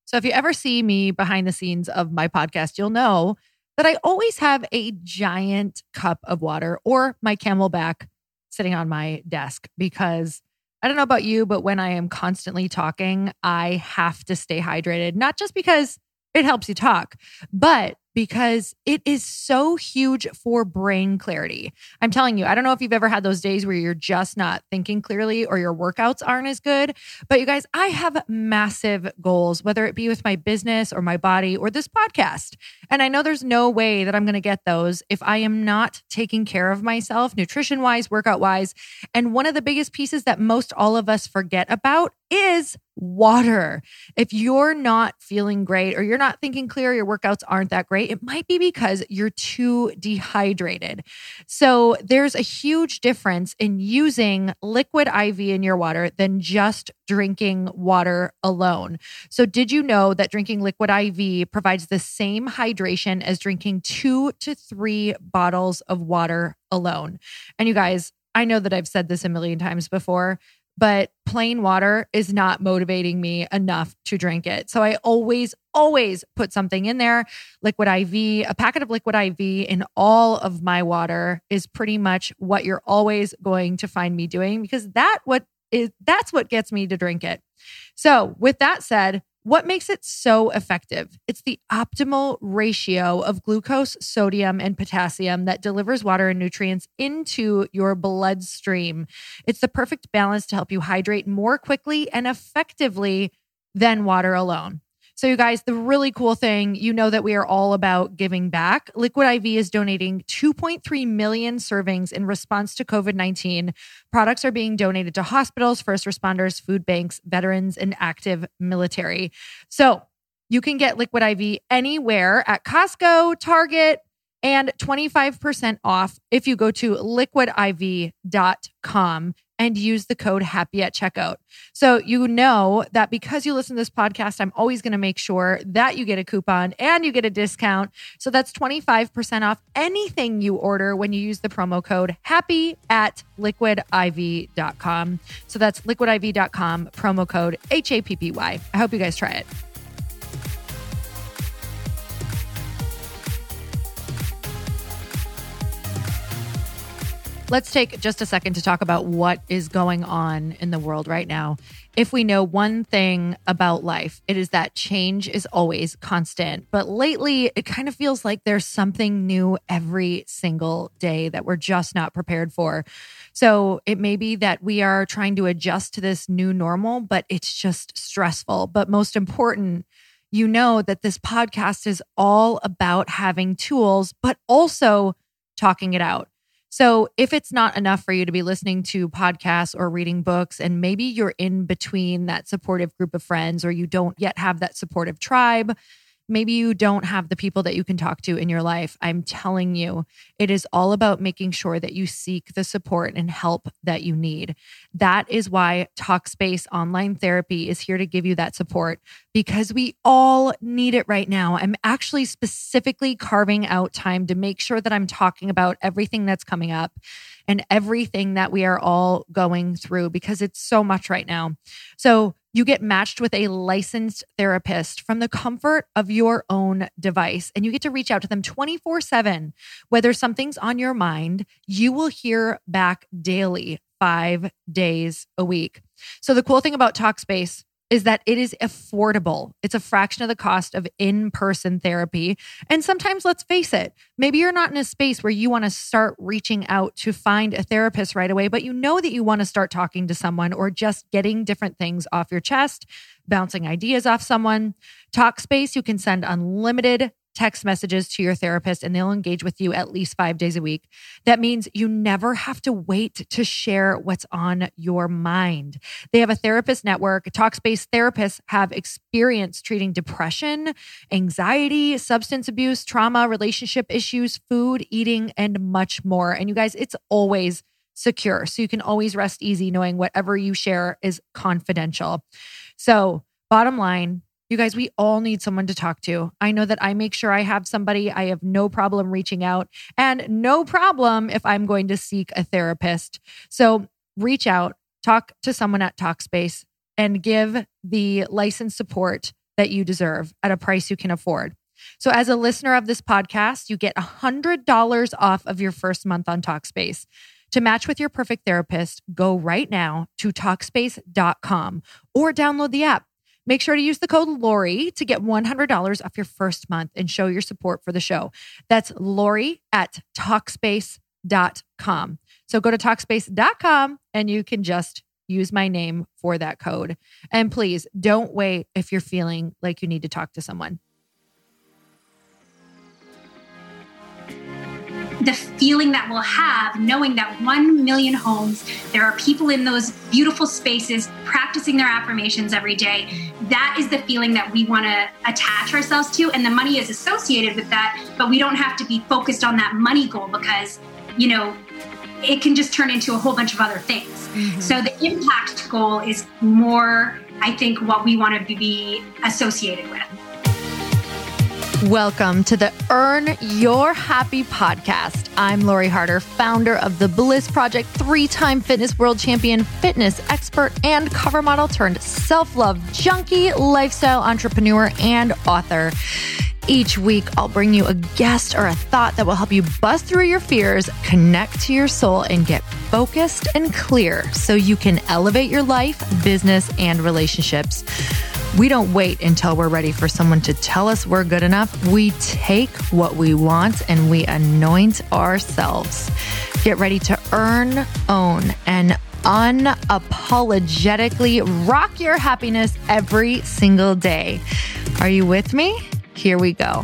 So if you ever see me behind the scenes of my podcast, you'll know that I always have a giant cup of water or my Camelback sitting on my desk because I don't know about you, but when I am constantly talking, I have to stay hydrated, not just because it helps you talk, but because it is so huge for brain clarity. I'm telling you, I don't know if you've ever had those days where you're just not thinking clearly or your workouts aren't as good, but you guys, I have massive goals, whether it be with my business or my body or this podcast. And I know there's no way that I'm going to get those if I am not taking care of myself, nutrition wise, workout wise. And one of the biggest pieces that most all of us forget about is water. If you're not feeling great or you're not thinking clear, your workouts aren't that great, it might be because you're too dehydrated. So there's a huge difference in using liquid IV in your water than just drinking water alone. So did you know that drinking liquid IV provides the same hydration as drinking 2 to 3 bottles of water alone? And you guys, I know that I've said this a million times before, but plain water is not motivating me enough to drink it. So I always put something in there. Liquid IV, a packet of liquid IV in all of my water is pretty much what you're always going to find me doing because that's what gets me to drink it. So with that said, what makes it so effective? It's the optimal ratio of glucose, sodium, and potassium that delivers water and nutrients into your bloodstream. It's the perfect balance to help you hydrate more quickly and effectively than water alone. So you guys, the really cool thing, you know that we are all about giving back. Liquid IV is donating 2.3 million servings in response to COVID-19. Products are being donated to hospitals, first responders, food banks, veterans, and active military. So you can get Liquid IV anywhere at Costco, Target, and 25% off if you go to liquidiv.com and use the code HAPPY at checkout. So you know that because you listen to this podcast, I'm always going to make sure that you get a coupon and you get a discount. So that's 25% off anything you order when you use the promo code HAPPY at liquidiv.com. So that's liquidiv.com, promo code HAPPY. I hope you guys try it. Let's take just a second to talk about what is going on in the world right now. If we know one thing about life, it is that change is always constant. But lately, it kind of feels like there's something new every single day that we're just not prepared for. So it may be that we are trying to adjust to this new normal, but it's just stressful. But most important, you know that this podcast is all about having tools, but also talking it out. So if it's not enough for you to be listening to podcasts or reading books, and maybe you're in between that supportive group of friends, or you don't yet have that supportive tribe, maybe you don't have the people that you can talk to in your life, I'm telling you, it is all about making sure that you seek the support and help that you need. That is why Talkspace Online Therapy is here to give you that support, because we all need it right now. I'm actually specifically carving out time to make sure that I'm talking about everything that's coming up and everything that we are all going through, because it's so much right now. So you get matched with a licensed therapist from the comfort of your own device, and you get to reach out to them 24/7. Whether something's on your mind, you will hear back daily, 5 days a week. So the cool thing about Talkspace is that it is affordable. It's a fraction of the cost of in-person therapy. And sometimes, let's face it, maybe you're not in a space where you want to start reaching out to find a therapist right away, but you know that you want to start talking to someone or just getting different things off your chest, bouncing ideas off someone. Talkspace, you can send unlimited text messages to your therapist and they'll engage with you at least 5 days a week. That means you never have to wait to share what's on your mind. They have a therapist network. Talkspace therapists have experience treating depression, anxiety, substance abuse, trauma, relationship issues, food, eating, and much more. And you guys, it's always secure. So you can always rest easy knowing whatever you share is confidential. So bottom line, you guys, we all need someone to talk to. I know that I make sure I have somebody. I have no problem reaching out, and no problem if I'm going to seek a therapist. So reach out, talk to someone at Talkspace, and give the licensed support that you deserve at a price you can afford. So as a listener of this podcast, you get $100 off of your first month on Talkspace. To match with your perfect therapist, go right now to Talkspace.com or download the app. Make sure to use the code Lori to get $100 off your first month and show your support for the show. That's Lori at Talkspace.com. So go to Talkspace.com and you can just use my name for that code. And please don't wait if you're feeling like you need to talk to someone. The feeling that we'll have knowing that 1 million homes, there are people in those beautiful spaces practicing their affirmations every day. That is the feeling that we want to attach ourselves to. And the money is associated with that, but we don't have to be focused on that money goal because, it can just turn into a whole bunch of other things. Mm-hmm. So the impact goal is more, I think, what we want to be associated with. Welcome to the Earn Your Happy podcast. I'm Lori Harder, founder of The Bliss Project, 3-time fitness world champion, fitness expert, and cover model turned self-love junkie, lifestyle entrepreneur, and author. Each week, I'll bring you a guest or a thought that will help you bust through your fears, connect to your soul, and get focused and clear so you can elevate your life, business, and relationships. We don't wait until we're ready for someone to tell us we're good enough. We take what we want and we anoint ourselves. Get ready to earn, own, and unapologetically rock your happiness every single day. Are you with me? Here we go.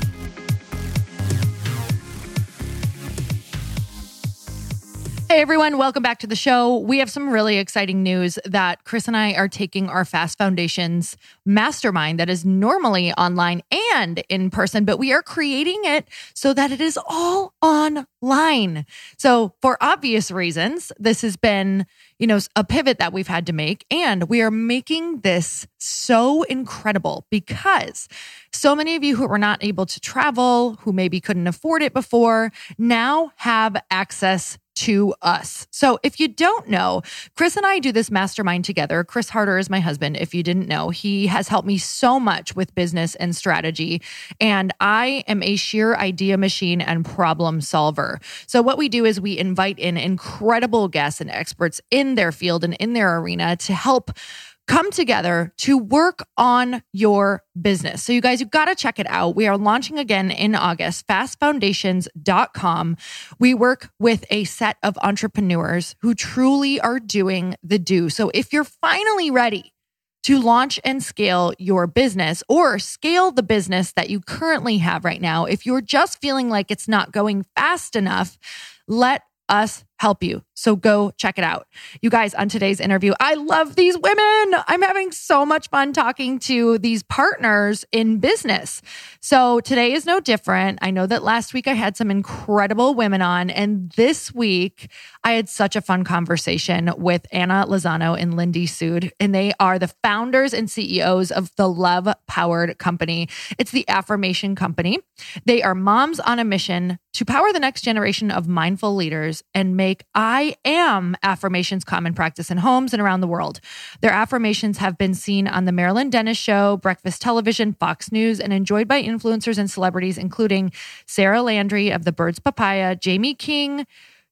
Hey everyone, welcome back to the show. We have some really exciting news that Chris and I are taking our Fast Foundations mastermind that is normally online and in person, but we are creating it so that it is all online. So for obvious reasons, this has been, a pivot that we've had to make, and we are making this so incredible because so many of you who were not able to travel, who maybe couldn't afford it before, now have access to us. So if you don't know, Chris and I do this mastermind together. Chris Harder is my husband. If you didn't know, he has helped me so much with business and strategy. And I am a sheer idea machine and problem solver. So what we do is we invite in incredible guests and experts in their field and in their arena to help come together to work on your business. So you guys, you've got to check it out. We are launching again in August, fastfoundations.com. We work with a set of entrepreneurs who truly are doing the do. So if you're finally ready to launch and scale your business or scale the business that you currently have right now, if you're just feeling like it's not going fast enough, let us help you. So go check it out. You guys, on today's interview, I love these women. I'm having so much fun talking to these partners in business. So today is no different. I know that last week I had some incredible women on, and this week I had such a fun conversation with Anna Lozano and Lindy Sood, and they are the founders and CEOs of the Love Powered Company. It's the affirmation company. They are moms on a mission to power the next generation of mindful leaders and make I am affirmations common practice in homes and around the world. Their affirmations have been seen on The Marilyn Dennis Show, Breakfast Television, Fox News, and enjoyed by influencers and celebrities, including Sarah Landry of The Birds Papaya, Jamie King,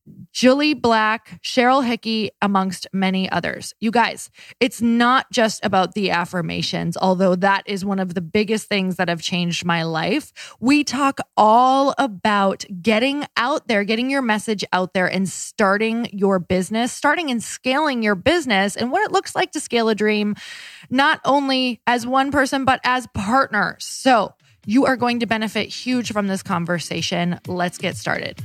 Julie Black, Cheryl Hickey, amongst many others. You guys, it's not just about the affirmations, although that is one of the biggest things that have changed my life. We talk all about getting out there, getting your message out there and starting your business, starting and scaling your business and what it looks like to scale a dream, not only as one person, but as partners. So you are going to benefit huge from this conversation. Let's get started.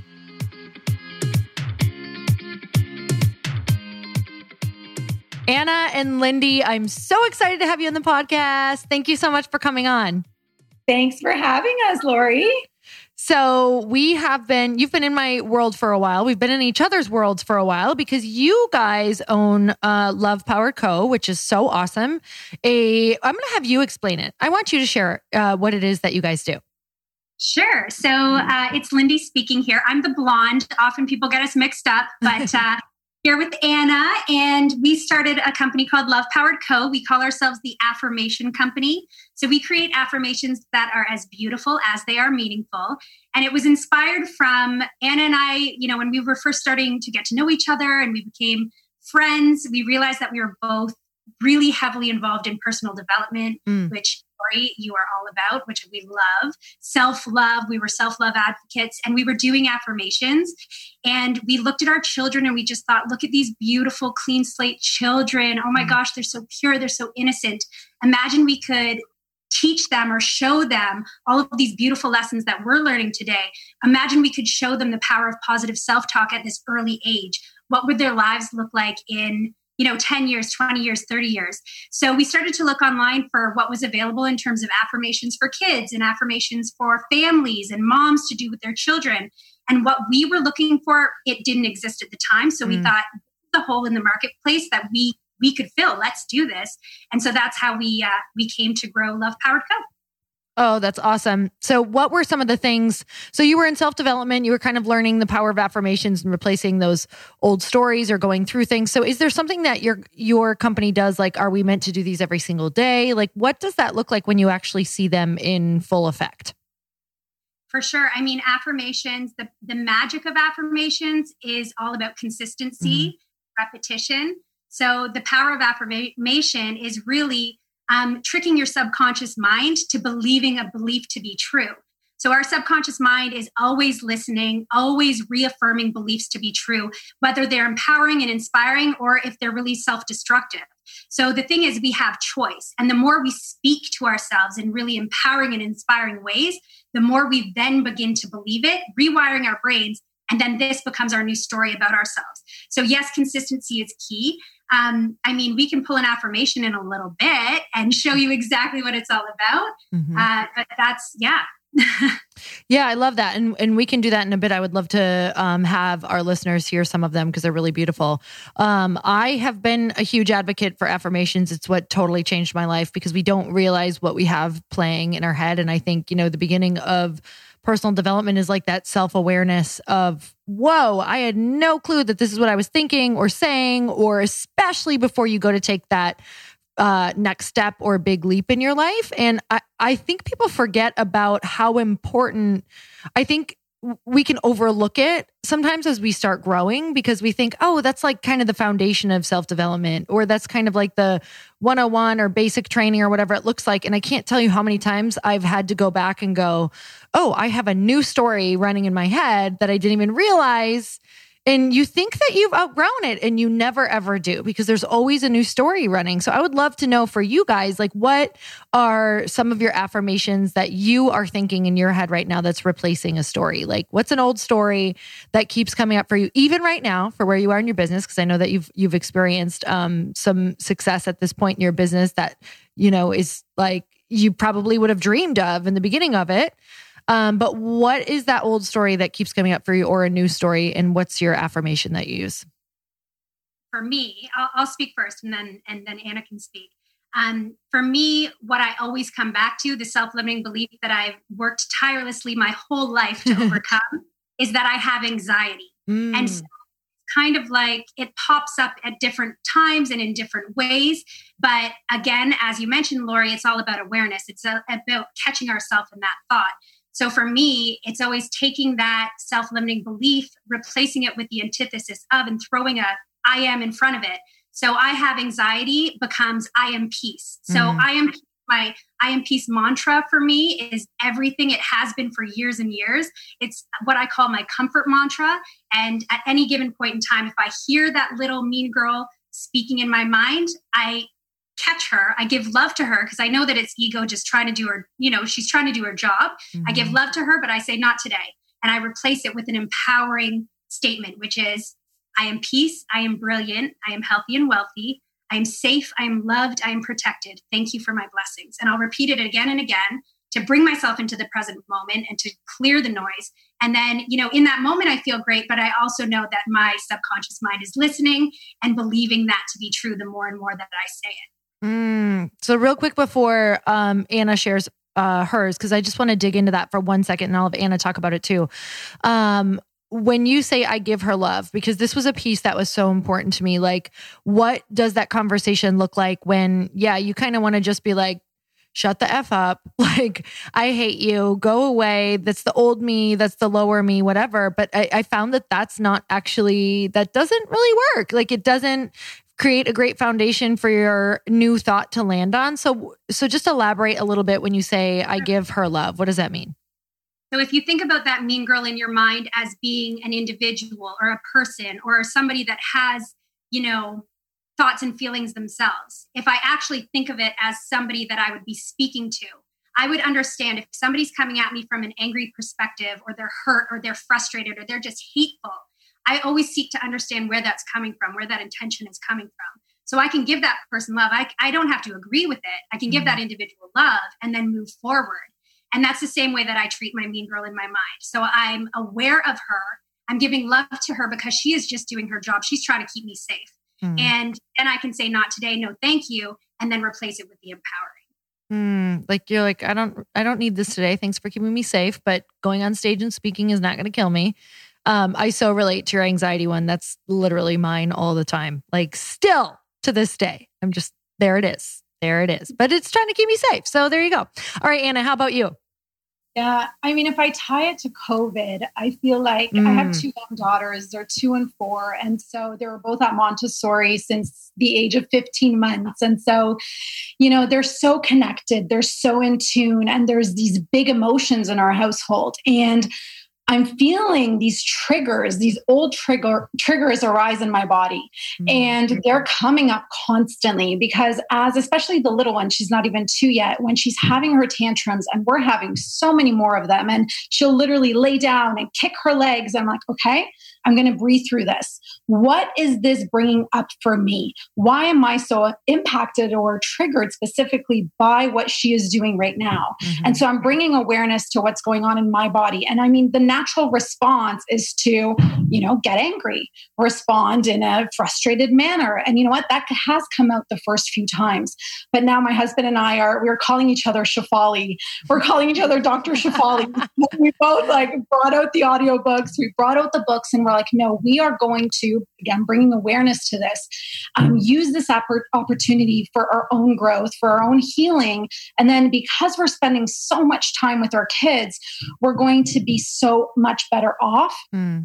Anna and Lindy, I'm so excited to have you on the podcast. Thank you so much for coming on. Thanks for having us, Lori. So you've been in my world for a while. We've been in each other's worlds for a while because you guys own Love Powered Co., which is so awesome. I'm going to have you explain it. I want you to share what it is that you guys do. Sure. So it's Lindy speaking here. I'm the blonde. Often people get us mixed up, but Here with Anna, and we started a company called Love Powered Co. We call ourselves the Affirmation Company. So we create affirmations that are as beautiful as they are meaningful. And it was inspired from Anna and I, when we were first starting to get to know each other and we became friends, we realized that we were both really heavily involved in personal development, which Lori, you are all about, which we love. Self-love. We were self-love advocates, and we were doing affirmations. And we looked at our children and we just thought, look at these beautiful, clean slate children. Oh my gosh, they're so pure. They're so innocent. Imagine we could teach them or show them all of these beautiful lessons that we're learning today. Imagine we could show them the power of positive self-talk at this early age. What would their lives look like in 10 years, 20 years, 30 years. So we started to look online for what was available in terms of affirmations for kids and affirmations for families and moms to do with their children. And what we were looking for, it didn't exist at the time. So we thought the hole in the marketplace that we could fill. Let's do this. And so that's how we came to grow Love Powered Co. Oh, that's awesome. So what were some of the things? So you were in self-development, you were kind of learning the power of affirmations and replacing those old stories or going through things. So is there something that your company does? Like, are we meant to do these every single day? Like, what does that look like when you actually see them in full effect? For sure. I mean, affirmations, the magic of affirmations is all about consistency, repetition. So the power of affirmation is really tricking your subconscious mind to believing a belief to be true. So our subconscious mind is always listening, always reaffirming beliefs to be true, whether they're empowering and inspiring or if they're really self-destructive. So the thing is, we have choice. And the more we speak to ourselves in really empowering and inspiring ways, the more we then begin to believe it, rewiring our brains. And then this becomes our new story about ourselves. So yes, consistency is key. We can pull an affirmation in a little bit and show you exactly what it's all about. But that's, Yeah, I love that. And we can do that in a bit. I would love to have our listeners hear some of them because they're really beautiful. I have been a huge advocate for affirmations. It's what totally changed my life because we don't realize what we have playing in our head. And I think, the beginning of personal development is like that self-awareness of, whoa, I had no clue that this is what I was thinking or saying, or especially before you go to take that next step or big leap in your life. And I think people forget about how important, I think we can overlook it sometimes as we start growing because we think, oh, that's like kind of the foundation of self-development, or that's kind of like the 101 or basic training or whatever it looks like. And I can't tell you how many times I've had to go back and go, oh, I have a new story running in my head that I didn't even realize. And you think that you've outgrown it and you never, ever do because there's always a new story running. So I would love to know for you guys, like, what are some of your affirmations that you are thinking in your head right now that's replacing a story? Like, what's an old story that keeps coming up for you, even right now for where you are in your business? Because I know that you've experienced some success at this point in your business that, is like you probably would have dreamed of in the beginning of it. But what is that old story that keeps coming up for you, or a new story? And what's your affirmation that you use? For me, I'll speak first and then Anna can speak. For me, what I always come back to, the self-limiting belief that I've worked tirelessly my whole life to overcome is that I have anxiety. And so it's kind of like it pops up at different times and in different ways. But again, as you mentioned, Lori, it's all about awareness. It's about catching ourselves in that thought. So for me, it's always taking that self-limiting belief, replacing it with the antithesis of, and throwing a I am in front of it. So I have anxiety becomes I am peace. So my I am peace mantra for me is everything. It has been for years and years. It's what I call my comfort mantra. And at any given point in time, if I hear that little mean girl speaking in my mind, I catch her. I give love to her because I know that it's ego just trying to do her, she's trying to do her job. I give love to her, but I say not today. And I replace it with an empowering statement, which is, I am peace. I am brilliant. I am healthy and wealthy. I am safe. I am loved. I am protected. Thank you for my blessings. And I'll repeat it again and again to bring myself into the present moment and to clear the noise. And then, in that moment, I feel great, but I also know that my subconscious mind is listening and believing that to be true the more and more that I say it. So real quick before Anna shares hers, because I just want to dig into that for 1 second and I'll have Anna talk about it too. when you say I give her love, because this was a piece that was so important to me, like, what does that conversation look like when, you kind of want to just be like, shut the F up. Like, I hate you. Go away. That's the old me. That's the lower me, whatever. But I found that that's not actually, that doesn't really work. Like, it doesn't create a great foundation for your new thought to land on. So just elaborate a little bit when you say, I give her love. What does that mean? So if you think about that mean girl in your mind as being an individual or a person or somebody that has, thoughts and feelings themselves, if I actually think of it as somebody that I would be speaking to, I would understand if somebody's coming at me from an angry perspective, or they're hurt, or they're frustrated, or they're just hateful. I always seek to understand where that's coming from, where that intention is coming from. So I can give that person love. I don't have to agree with it. I can give that individual love and then move forward. And that's the same way that I treat my mean girl in my mind. So I'm aware of her. I'm giving love to her because she is just doing her job. She's trying to keep me safe. And I can say, not today, no, thank you. And then replace it with the empowering. Like, you're like, I don't need this today. Thanks for keeping me safe. But going on stage and speaking is not going to kill me. I so relate to your anxiety one. That's literally mine all the time. Like, still to this day, I'm just, there it is. But it's trying to keep me safe. So there you go. All right, Anna, how about you? Yeah. I mean, if I tie it to COVID, I feel like I have two young daughters. They're 2 and 4. And so they were both at Montessori since the age of 15 months. And so, they're so connected. They're so in tune. And there's these big emotions in our household. And I'm feeling these triggers, these old triggers arise in my body. And they're coming up constantly because especially the little one, she's not even 2 yet, when she's having her tantrums, and we're having so many more of them, and she'll literally lay down and kick her legs. I'm like, okay, I'm going to breathe through this. What is this bringing up for me? Why am I so impacted or triggered specifically by what she is doing right now? And so I'm bringing awareness to what's going on in my body. And I mean, the natural response is to, get angry, respond in a frustrated manner. And you know what? That has come out the first few times. But now my husband and we're calling each other Shefali. We're calling each other Dr. Shefali. We both brought out the audiobooks. We brought out the books, and we're like, no, we are going to, again, bringing awareness to this, use this opportunity for our own growth, for our own healing. And then because we're spending so much time with our kids, we're going to be so much better off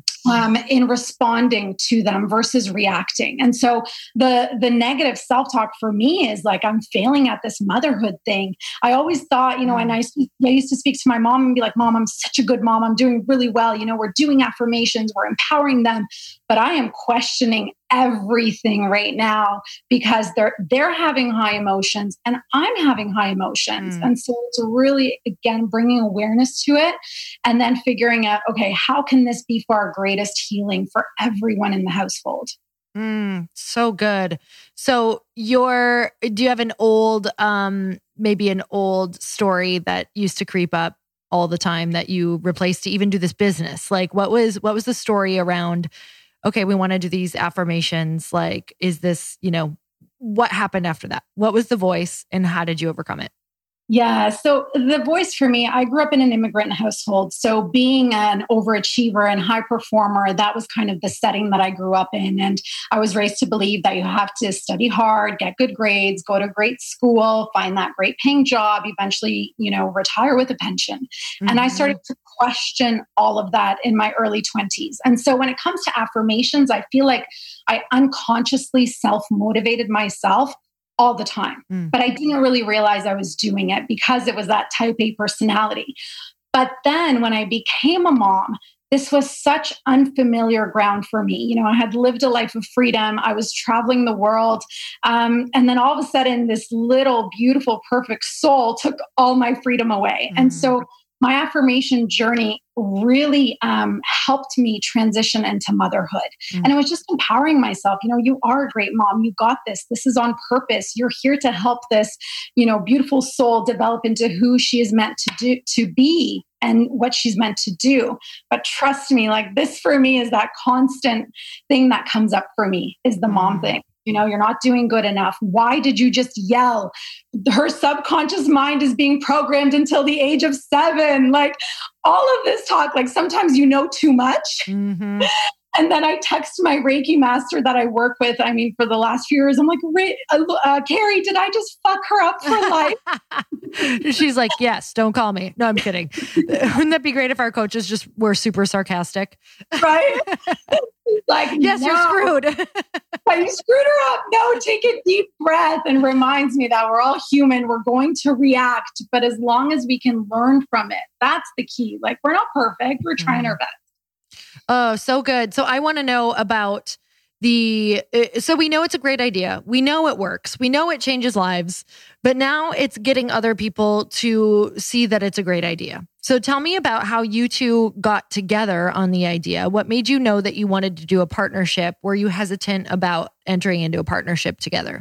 in responding to them versus reacting. And so the negative self-talk for me is like, I'm failing at this motherhood thing. I always thought, and I used to speak to my mom and be like, Mom, I'm such a good mom. I'm doing really well. We're doing affirmations, we're empowering them, but I am questioning everything right now because they're having high emotions and I'm having high emotions. And so it's really, again, bringing awareness to it and then figuring out, okay, how can this be for our greatest healing for everyone in the household? So good. So do you have an old, maybe an old story that used to creep up all the time that you replaced to even do this business? Like, what was the story around, okay, we want to do these affirmations. Like, is this, what happened after that? What was the voice and how did you overcome it? Yeah. So the voice for me, I grew up in an immigrant household. So being an overachiever and high performer, that was kind of the setting that I grew up in. And I was raised to believe that you have to study hard, get good grades, go to great school, find that great paying job, eventually, retire with a pension. And I started to question all of that in my early 20s. And so when it comes to affirmations, I feel like I unconsciously self-motivated myself all the time. But I didn't really realize I was doing it because it was that type A personality. But then when I became a mom, this was such unfamiliar ground for me. I had lived a life of freedom. I was traveling the world. And then all of a sudden, this little, beautiful, perfect soul took all my freedom away. And so my affirmation journey really helped me transition into motherhood. And it was just empowering myself. You are a great mom. You got this. This is on purpose. You're here to help this, beautiful soul develop into who she is meant to be and what she's meant to do. But trust me, this for me is that constant thing that comes up for me is the mom thing. You're not doing good enough. Why did you just yell? Her subconscious mind is being programmed until the age of 7. all of this talk, like sometimes you know too much. Mm-hmm. And then I text my Reiki master that I work with. I mean, for the last few years, I'm like, Carrie, did I just fuck her up for life? She's like, yes, don't call me. No, I'm kidding. Wouldn't that be great if our coaches just were super sarcastic? Right? Like, yes, no. You're screwed. You screwed her up. No, take a deep breath, and reminds me that we're all human. We're going to react, but as long as we can learn from it, that's the key. Like, we're not perfect. We're trying our best. Oh, so good. So I want to know about so we know it's a great idea. We know it works. We know it changes lives, but now it's getting other people to see that it's a great idea. So tell me about how you two got together on the idea. What made you know that you wanted to do a partnership? Were you hesitant about entering into a partnership together?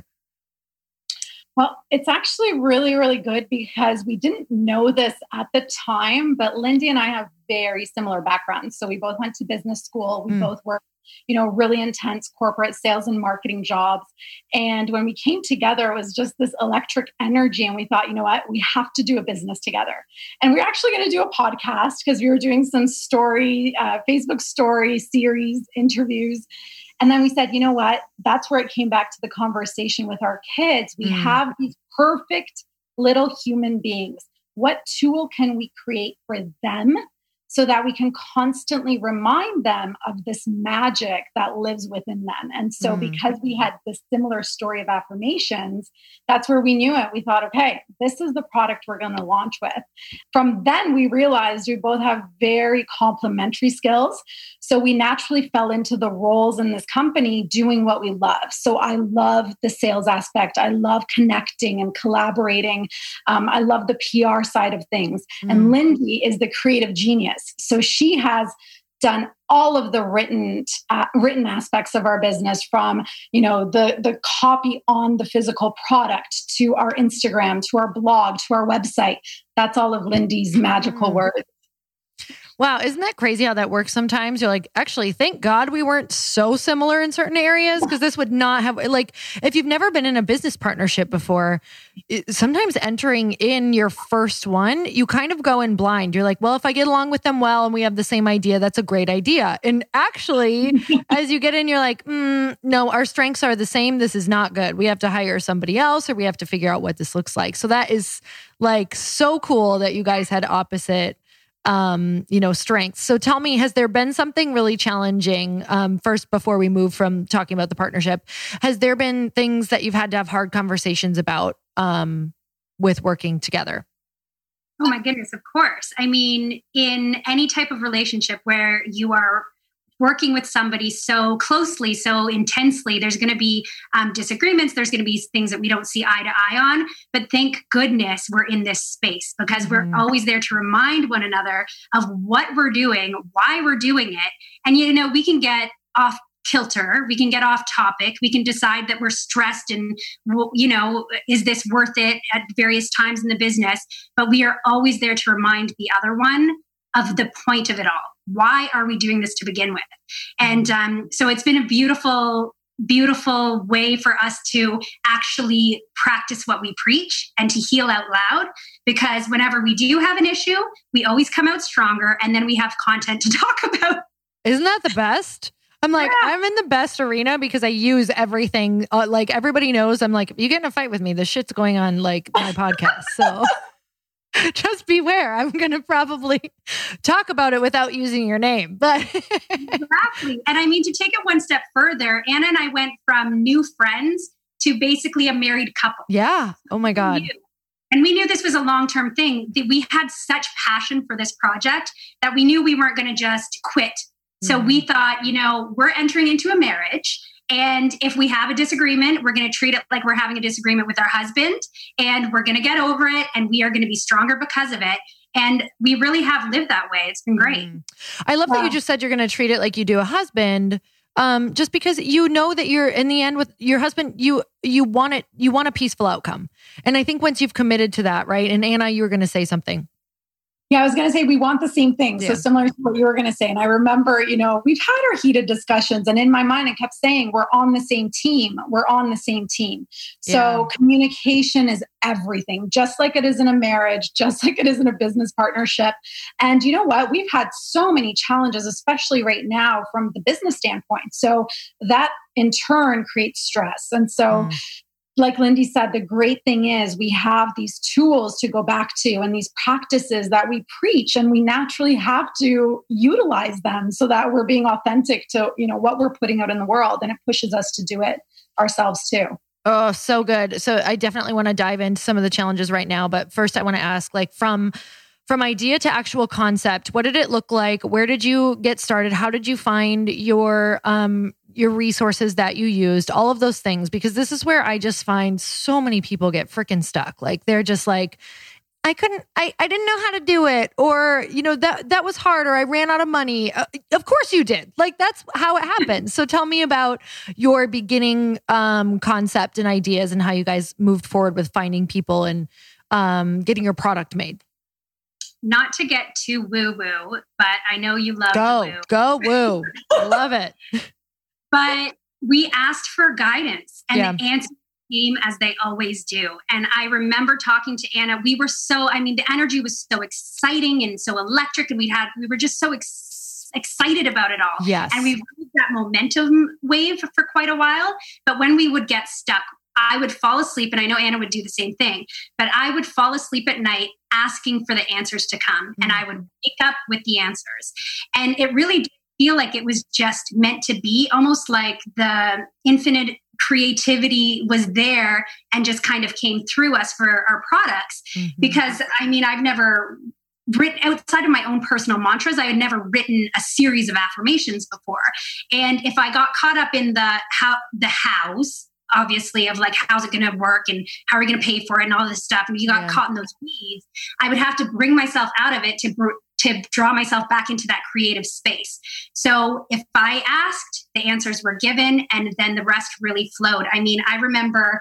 Well, it's actually really, really good because we didn't know this at the time, but Lindy and I have very similar backgrounds. So we both went to business school. We both worked, really intense corporate sales and marketing jobs. And when we came together, it was just this electric energy. And we thought, you know what, we have to do a business together. And we're actually going to do a podcast because we were doing some Facebook story series interviews. And then we said, you know what? That's where it came back to the conversation with our kids. We have these perfect little human beings. What tool can we create for them so that we can constantly remind them of this magic that lives within them? And so because we had this similar story of affirmations, that's where we knew it. We thought, okay, this is the product we're going to launch with. From then we realized we both have very complementary skills. So we naturally fell into the roles in this company doing what we love. So I love the sales aspect. I love connecting and collaborating. I love the PR side of things. And Lindy is the creative genius. So she has done all of the written aspects of our business, from the copy on the physical product to our Instagram, to our blog, to our website. That's all of Lindy's magical words. Wow. Isn't that crazy how that works sometimes? You're like, actually, thank God we weren't so similar in certain areas, because this would not have, like, if you've never been in a business partnership before, sometimes entering in your first one, you kind of go in blind. You're like, well, if I get along with them well and we have the same idea, that's a great idea. And actually, as you get in, you're like, no, our strengths are the same. This is not good. We have to hire somebody else, or we have to figure out what this looks like. So that is like so cool that you guys had opposite strengths. So tell me, has there been something really challenging, first, before we move from talking about the partnership, has there been things that you've had to have hard conversations about, with working together? Oh my goodness, of course. I mean, in any type of relationship where you are working with somebody so closely, so intensely, there's going to be disagreements. There's going to be things that we don't see eye to eye on. But thank goodness we're in this space, because we're always there to remind one another of what we're doing, why we're doing it. And, we can get off kilter. We can get off topic. We can decide that we're stressed and, is this worth it at various times in the business? But we are always there to remind the other one of the point of it all. Why are we doing this to begin with? And so it's been a beautiful, beautiful way for us to actually practice what we preach and to heal out loud, because whenever we do have an issue, we always come out stronger, and then we have content to talk about. Isn't that the best? I'm like, yeah. I'm in the best arena because I use everything. Like, everybody knows I'm like, if you get in a fight with me, this shit's going on like my podcast. So just beware. I'm going to probably talk about it without using your name. But exactly. And I mean, to take it one step further, Anna and I went from new friends to basically a married couple. Yeah. Oh my God. And we knew this was a long-term thing. We had such passion for this project that we knew we weren't going to just quit. So we thought, we're entering into a marriage. And if we have a disagreement, we're going to treat it like we're having a disagreement with our husband, and we're going to get over it, and we are going to be stronger because of it. And we really have lived that way. It's been great. I love that you just said you're going to treat it like you do a husband, just because you know that you're in the end with your husband, you want a peaceful outcome. And I think once you've committed to that, right? And Anna, you were going to say something. Yeah, I was going to say we want the same thing. Yeah. So similar to what you were going to say. And I remember, we've had our heated discussions, and in my mind, I kept saying, we're on the same team. We're on the same team. So communication is everything, just like it is in a marriage, just like it is in a business partnership. And you know what? We've had so many challenges, especially right now from the business standpoint. So that in turn creates stress. And so like Lindy said, the great thing is we have these tools to go back to and these practices that we preach, and we naturally have to utilize them so that we're being authentic to, what we're putting out in the world. And it pushes us to do it ourselves too. Oh, so good. So I definitely want to dive into some of the challenges right now. But first I want to ask, like from idea to actual concept, what did it look like? Where did you get started? How did you find your resources that you used? All of those things, because this is where I just find so many people get freaking stuck. Like they're just like, I didn't know how to do it, or that was hard, or I ran out of money. Of course you did. Like that's how it happens. So tell me about your beginning concept and ideas, and how you guys moved forward with finding people and getting your product made. Not to get too woo-woo, but I know you love Go woo. I love it. But we asked for guidance, and the answers came as they always do. And I remember talking to Anna. We were the energy was so exciting and so electric, and we were just so excited about it all. Yes. And we rode that momentum wave for quite a while. But when we would get stuck, I would fall asleep, and I know Anna would do the same thing, but I would fall asleep at night asking for the answers to come. And I would wake up with the answers. And it really did feel like it was just meant to be, almost like the infinite creativity was there and just kind of came through us for our products. Because I've never written, outside of my own personal mantras, I had never written a series of affirmations before. And if I got caught up in the hows, obviously, of like, how's it going to work and how are we going to pay for it and all this stuff, and you got caught in those weeds, I would have to bring myself out of it to draw myself back into that creative space. So if I asked, the answers were given, and then the rest really flowed. I remember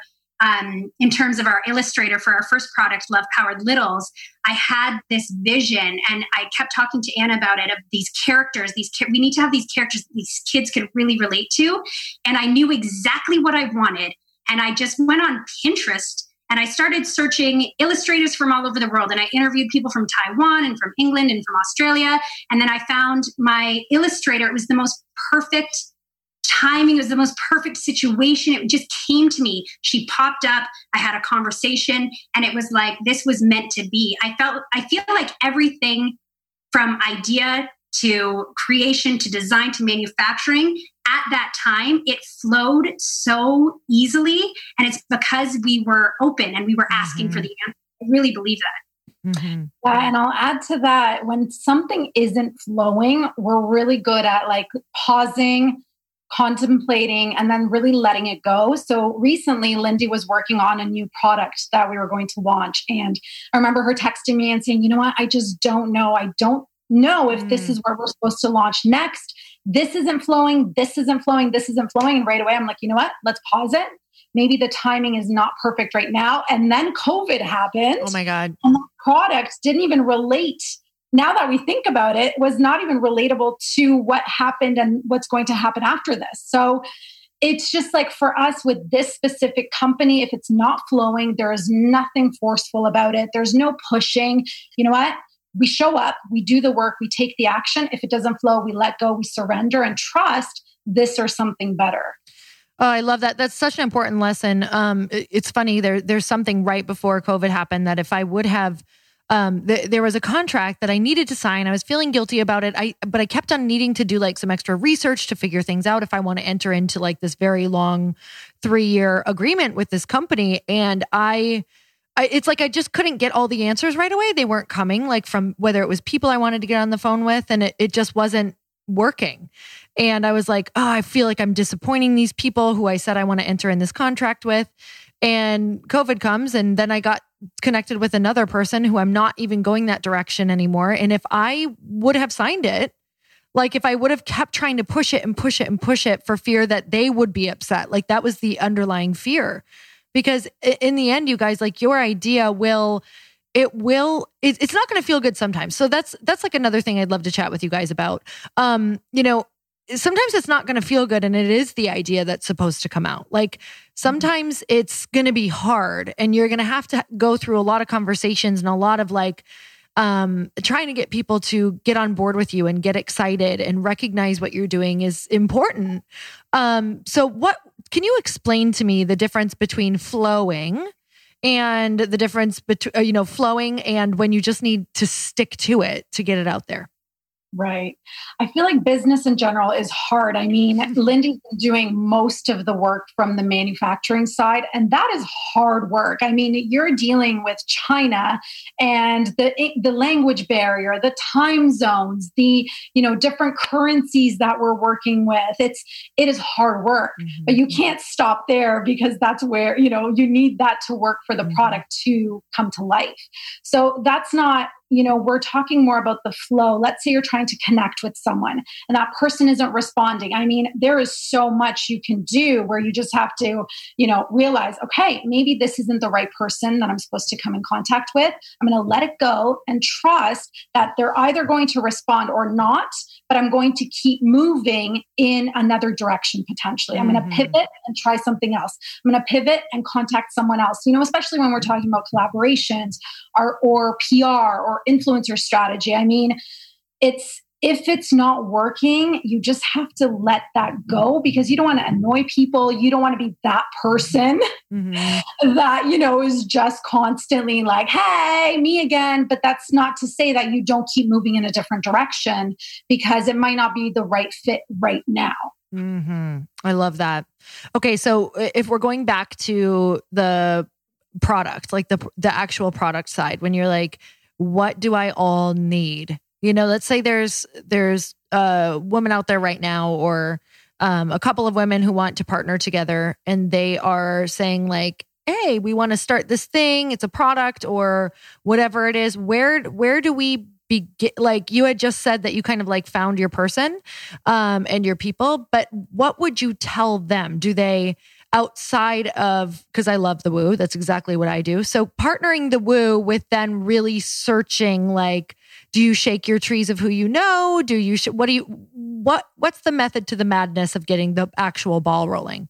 in terms of our illustrator for our first product, Love Powered Littles, I had this vision, and I kept talking to Anna about it, of these characters. We need to have these characters that these kids could really relate to. And I knew exactly what I wanted. And I just went on Pinterest and I started searching illustrators from all over the world. And I interviewed people from Taiwan and from England and from Australia. And then I found my illustrator. It was the most perfect timing. It was the most perfect situation. It just came to me. She popped up. I had a conversation, and it was like, this was meant to be. I feel like everything from idea to creation to design to manufacturing, at that time, it flowed so easily. And it's because we were open and we were asking for the answer. I really believe that. Yeah, and I'll add to that, when something isn't flowing, we're really good at like pausing, contemplating, and then really letting it go. So recently, Lindy was working on a new product that we were going to launch. And I remember her texting me and saying, you know what, I just don't know. I don't know if this is where we're supposed to launch next. This isn't flowing. This isn't flowing. This isn't flowing. And right away, I'm like, you know what, let's pause it. Maybe the timing is not perfect right now. And then COVID happened. Oh my God. And the product didn't even relate. Now that we think about it, was not even relatable to what happened and what's going to happen after this. So it's just like, for us with this specific company, if it's not flowing, there is nothing forceful about it. There's no pushing. You know what? We show up, we do the work, we take the action. If it doesn't flow, we let go, we surrender and trust this or something better. Oh, I love that. That's such an important lesson. It's funny. There's something right before COVID happened that if I would have, there was a contract that I needed to sign. I was feeling guilty about it. But I kept on needing to do like some extra research to figure things out if I want to enter into like this very long 3-year agreement with this company. And it's like I just couldn't get all the answers right away. They weren't coming, like from whether it was people I wanted to get on the phone with, and it just wasn't working. And I was like, oh, I feel like I'm disappointing these people who I said I want to enter in this contract with. And COVID comes, and then I got connected with another person who I'm not even going that direction anymore. And if I would have signed it, like if I would have kept trying to push it and push it and push it for fear that they would be upset, like that was the underlying fear. Because in the end, you guys, like your idea will, it's not going to feel good sometimes. So that's like another thing I'd love to chat with you guys about. Sometimes it's not going to feel good, and it is the idea that's supposed to come out. Like sometimes it's going to be hard, and you're going to have to go through a lot of conversations and a lot of trying to get people to get on board with you and get excited and recognize what you're doing is important. So what can you explain to me the difference between flowing and the difference between, flowing and when you just need to stick to it to get it out there? Right. I feel like business in general is hard. I mean, Lindy's been doing most of the work from the manufacturing side, and that is hard work. I mean, you're dealing with China and the language barrier, the time zones, the different currencies that we're working with. It is hard work, but you can't stop there because that's where you need that to work for the product to come to life. So that's not. We're talking more about the flow. Let's say you're trying to connect with someone and that person isn't responding. I mean, there is so much you can do where you just have to, realize, okay, maybe this isn't the right person that I'm supposed to come in contact with. I'm going to let it go and trust that they're either going to respond or not, but I'm going to keep moving in another direction potentially. I'm going to pivot and try something else. I'm going to pivot and contact someone else, especially when we're talking about collaborations or PR or influencer strategy. I mean, if it's not working, you just have to let that go because you don't want to annoy people. You don't want to be that person that, is just constantly like, hey, me again. But that's not to say that you don't keep moving in a different direction because it might not be the right fit right now. I love that. Okay. So if we're going back to the product, like the actual product side, when you're like, what do I all need? Let's say there's a woman out there right now or a couple of women who want to partner together and they are saying like, hey, we want to start this thing. It's a product or whatever it is. Where do we begin? Like you had just said that you kind of like found your person and your people, but what would you tell them? Do they outside of, because I love the woo, that's exactly what I do. So partnering the woo with then really searching, like, do you shake your trees of who you know? Do you, what's the method to the madness of getting the actual ball rolling?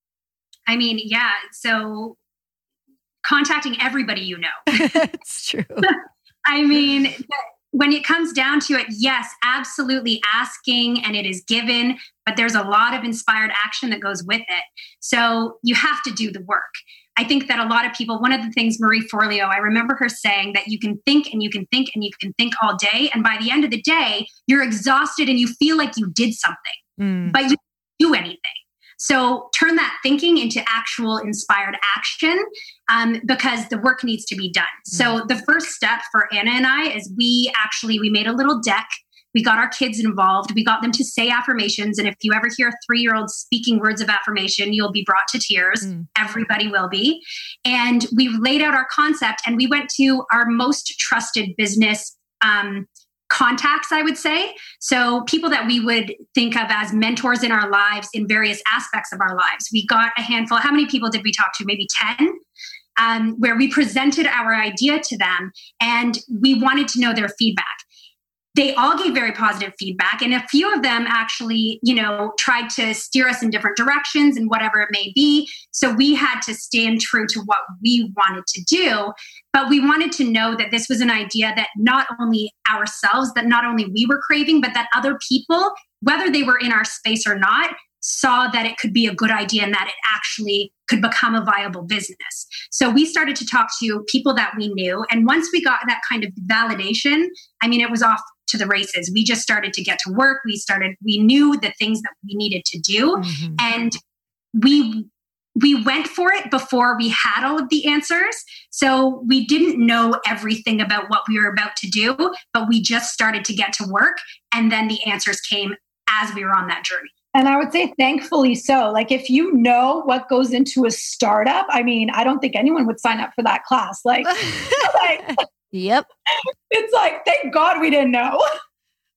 I mean, yeah. So contacting everybody you know. It's true. I mean, when it comes down to it, yes, absolutely asking and it is given, but there's a lot of inspired action that goes with it. So you have to do the work. I think that a lot of people, one of the things Marie Forleo, I remember her saying that you can think and you can think and you can think all day. And by the end of the day, you're exhausted and you feel like you did something, but you didn't do anything. So turn that thinking into actual inspired action because the work needs to be done. So the first step for Anna and I is we made a little deck. We got our kids involved. We got them to say affirmations. And if you ever hear a 3-year-old speaking words of affirmation, you'll be brought to tears. Everybody will be. And we laid out our concept and we went to our most trusted business contacts, I would say. So people that we would think of as mentors in our lives in various aspects of our lives. We got a handful. How many people did we talk to? Maybe 10, where we presented our idea to them and we wanted to know their feedback. They all gave very positive feedback. And a few of them actually, tried to steer us in different directions and whatever it may be. So we had to stand true to what we wanted to do. But we wanted to know that this was an idea that not only ourselves, that not only we were craving, but that other people, whether they were in our space or not, saw that it could be a good idea and that it actually could become a viable business. So we started to talk to people that we knew. And once we got that kind of validation, I mean, it was off to the races. We just started to get to work. We knew the things that we needed to do. And we went for it before we had all of the answers. So we didn't know everything about what we were about to do, but we just started to get to work. And then the answers came as we were on that journey. And I would say, thankfully so. Like, if you know what goes into a startup, I mean, I don't think anyone would sign up for that class. Like, yep. It's like, thank God we didn't know.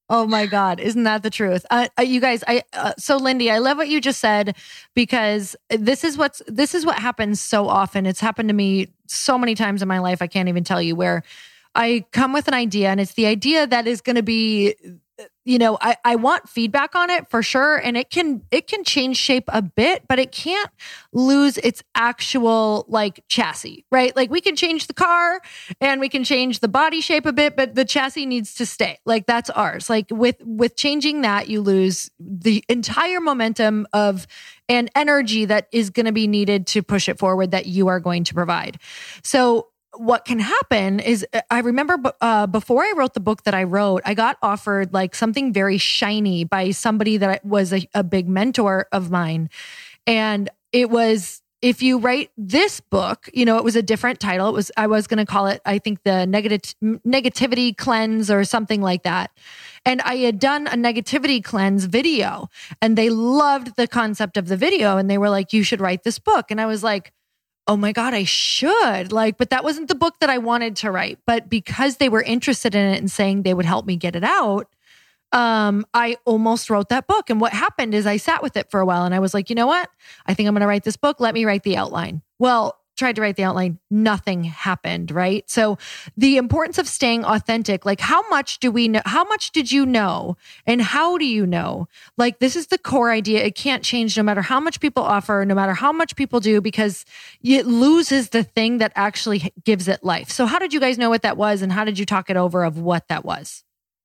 Oh my God. Isn't that the truth? You guys, so Lindy, I love what you just said, because this is what happens so often. It's happened to me so many times in my life. I can't even tell you, where I come with an idea, and it's the idea that is going to be, I want feedback on it for sure. And it can change shape a bit, but it can't lose its actual like chassis, right? Like we can change the car and we can change the body shape a bit, but the chassis needs to stay. Like that's ours. Like with changing that, you lose the entire momentum of and energy that is going to be needed to push it forward, that you are going to provide. So what can happen is, I remember before I wrote the book that I wrote, I got offered like something very shiny by somebody that was a big mentor of mine. And it was, if you write this book, it was a different title. I was going to call it, I think, the negativity cleanse or something like that. And I had done a negativity cleanse video, and they loved the concept of the video. And they were like, you should write this book. And I was like, oh my God, I should. But that wasn't the book that I wanted to write. But because they were interested in it and saying they would help me get it out, I almost wrote that book. And what happened is I sat with it for a while, and I was like, you know what? I think I'm going to write this book. Let me write the outline. Well, tried to write the outline. Nothing happened, right? So the importance of staying authentic, like how much do we know? How much did you know? And how do you know? Like this is the core idea. It can't change no matter how much people offer, no matter how much people do, because it loses the thing that actually gives it life. So how did you guys know what that was? And how did you talk it over of what that was?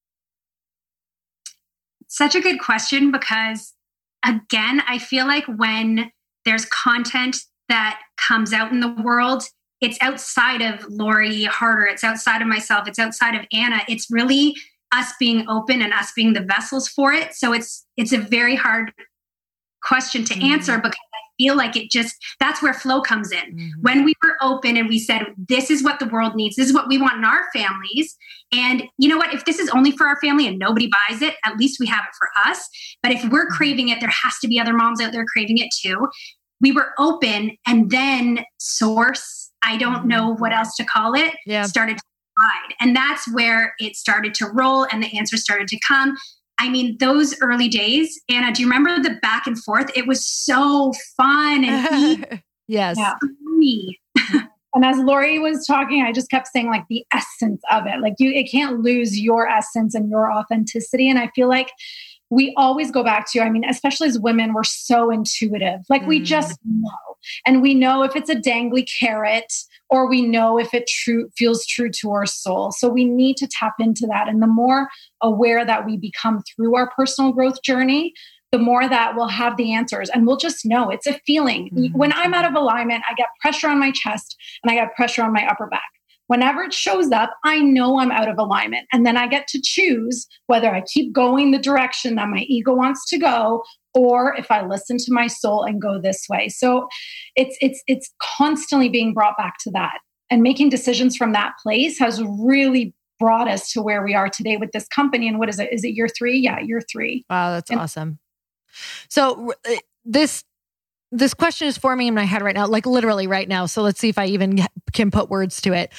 Such a good question, because again, I feel like when there's content that comes out in the world, it's outside of Lori Harder, it's outside of myself, it's outside of Anna. It's really us being open and us being the vessels for it. So it's a very hard question to answer, because I feel like that's where flow comes in. Mm-hmm. When we were open and we said, this is what the world needs, this is what we want in our families. And you know what, if this is only for our family and nobody buys it, at least we have it for us. But if we're craving it, there has to be other moms out there craving it too. We were open, and then source, I don't know what else to call it, started to provide. And that's where it started to roll and the answers started to come. I mean, those early days, Anna, do you remember the back and forth? It was so fun and yes. Yeah. And as Lori was talking, I just kept saying like the essence of it. Like it can't lose your essence and your authenticity. And I feel like we always go back to, especially as women, we're so intuitive. Like we just know. And we know if it's a dangly carrot, or we know if it feels true to our soul. So we need to tap into that. And the more aware that we become through our personal growth journey, the more that we'll have the answers, and we'll just know. It's a feeling. Mm-hmm. When I'm out of alignment, I get pressure on my chest and I get pressure on my upper back. Whenever it shows up, I know I'm out of alignment. And then I get to choose whether I keep going the direction that my ego wants to go, or if I listen to my soul and go this way. So it's constantly being brought back to that. And making decisions from that place has really brought us to where we are today with this company. And what is it? Is it year 3? Yeah, year 3. Wow, that's awesome. So this question is forming in my head right now, like literally right now. So let's see if I even can put words to it.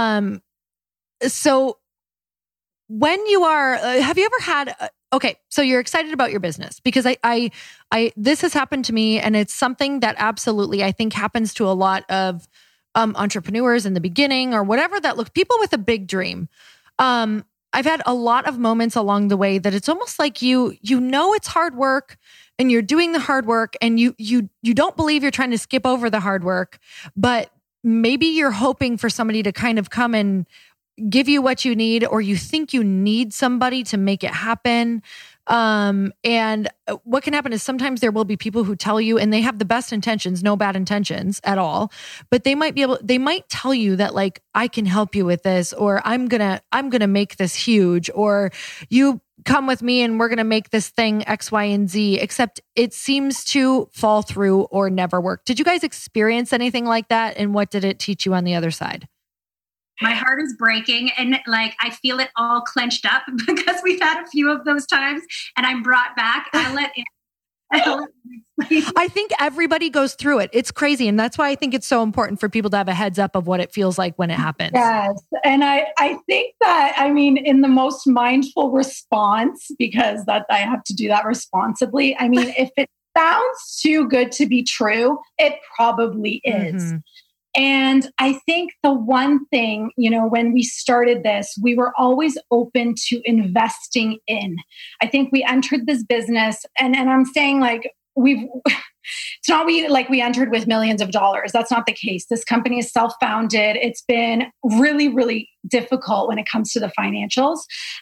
So when you are, have you ever had, okay, so you're excited about your business, because I this has happened to me, and it's something that absolutely I think happens to a lot of entrepreneurs in the beginning, or whatever that looks, people with a big dream. I've had a lot of moments along the way that it's almost like you know it's hard work, and you're doing the hard work, and you don't believe you're trying to skip over the hard work, but maybe you're hoping for somebody to kind of come and give you what you need, or you think you need somebody to make it happen. And what can happen is sometimes there will be people who tell you, and they have the best intentions, no bad intentions at all, but they might tell you that like, I can help you with this, or I'm going to make this huge, or you come with me and we're going to make this thing X, Y, and Z, except it seems to fall through or never work. Did you guys experience anything like that? And what did it teach you on the other side? My heart is breaking, and like I feel it all clenched up because we've had a few of those times, and I'm brought back. I let I think everybody goes through it. It's crazy. And that's why I think it's so important for people to have a heads up of what it feels like when it happens. Yes. And I think that, I mean, in the most mindful response, because that I have to do that responsibly. I mean, if it sounds too good to be true, it probably is. Mm-hmm. And I think the one thing, you know, when we started this, we were always open to investing in. I think we entered this business, and I'm saying like, it's not we entered with millions of dollars. That's not the case. This company is self-founded. It's been really, really difficult when it comes to the financials.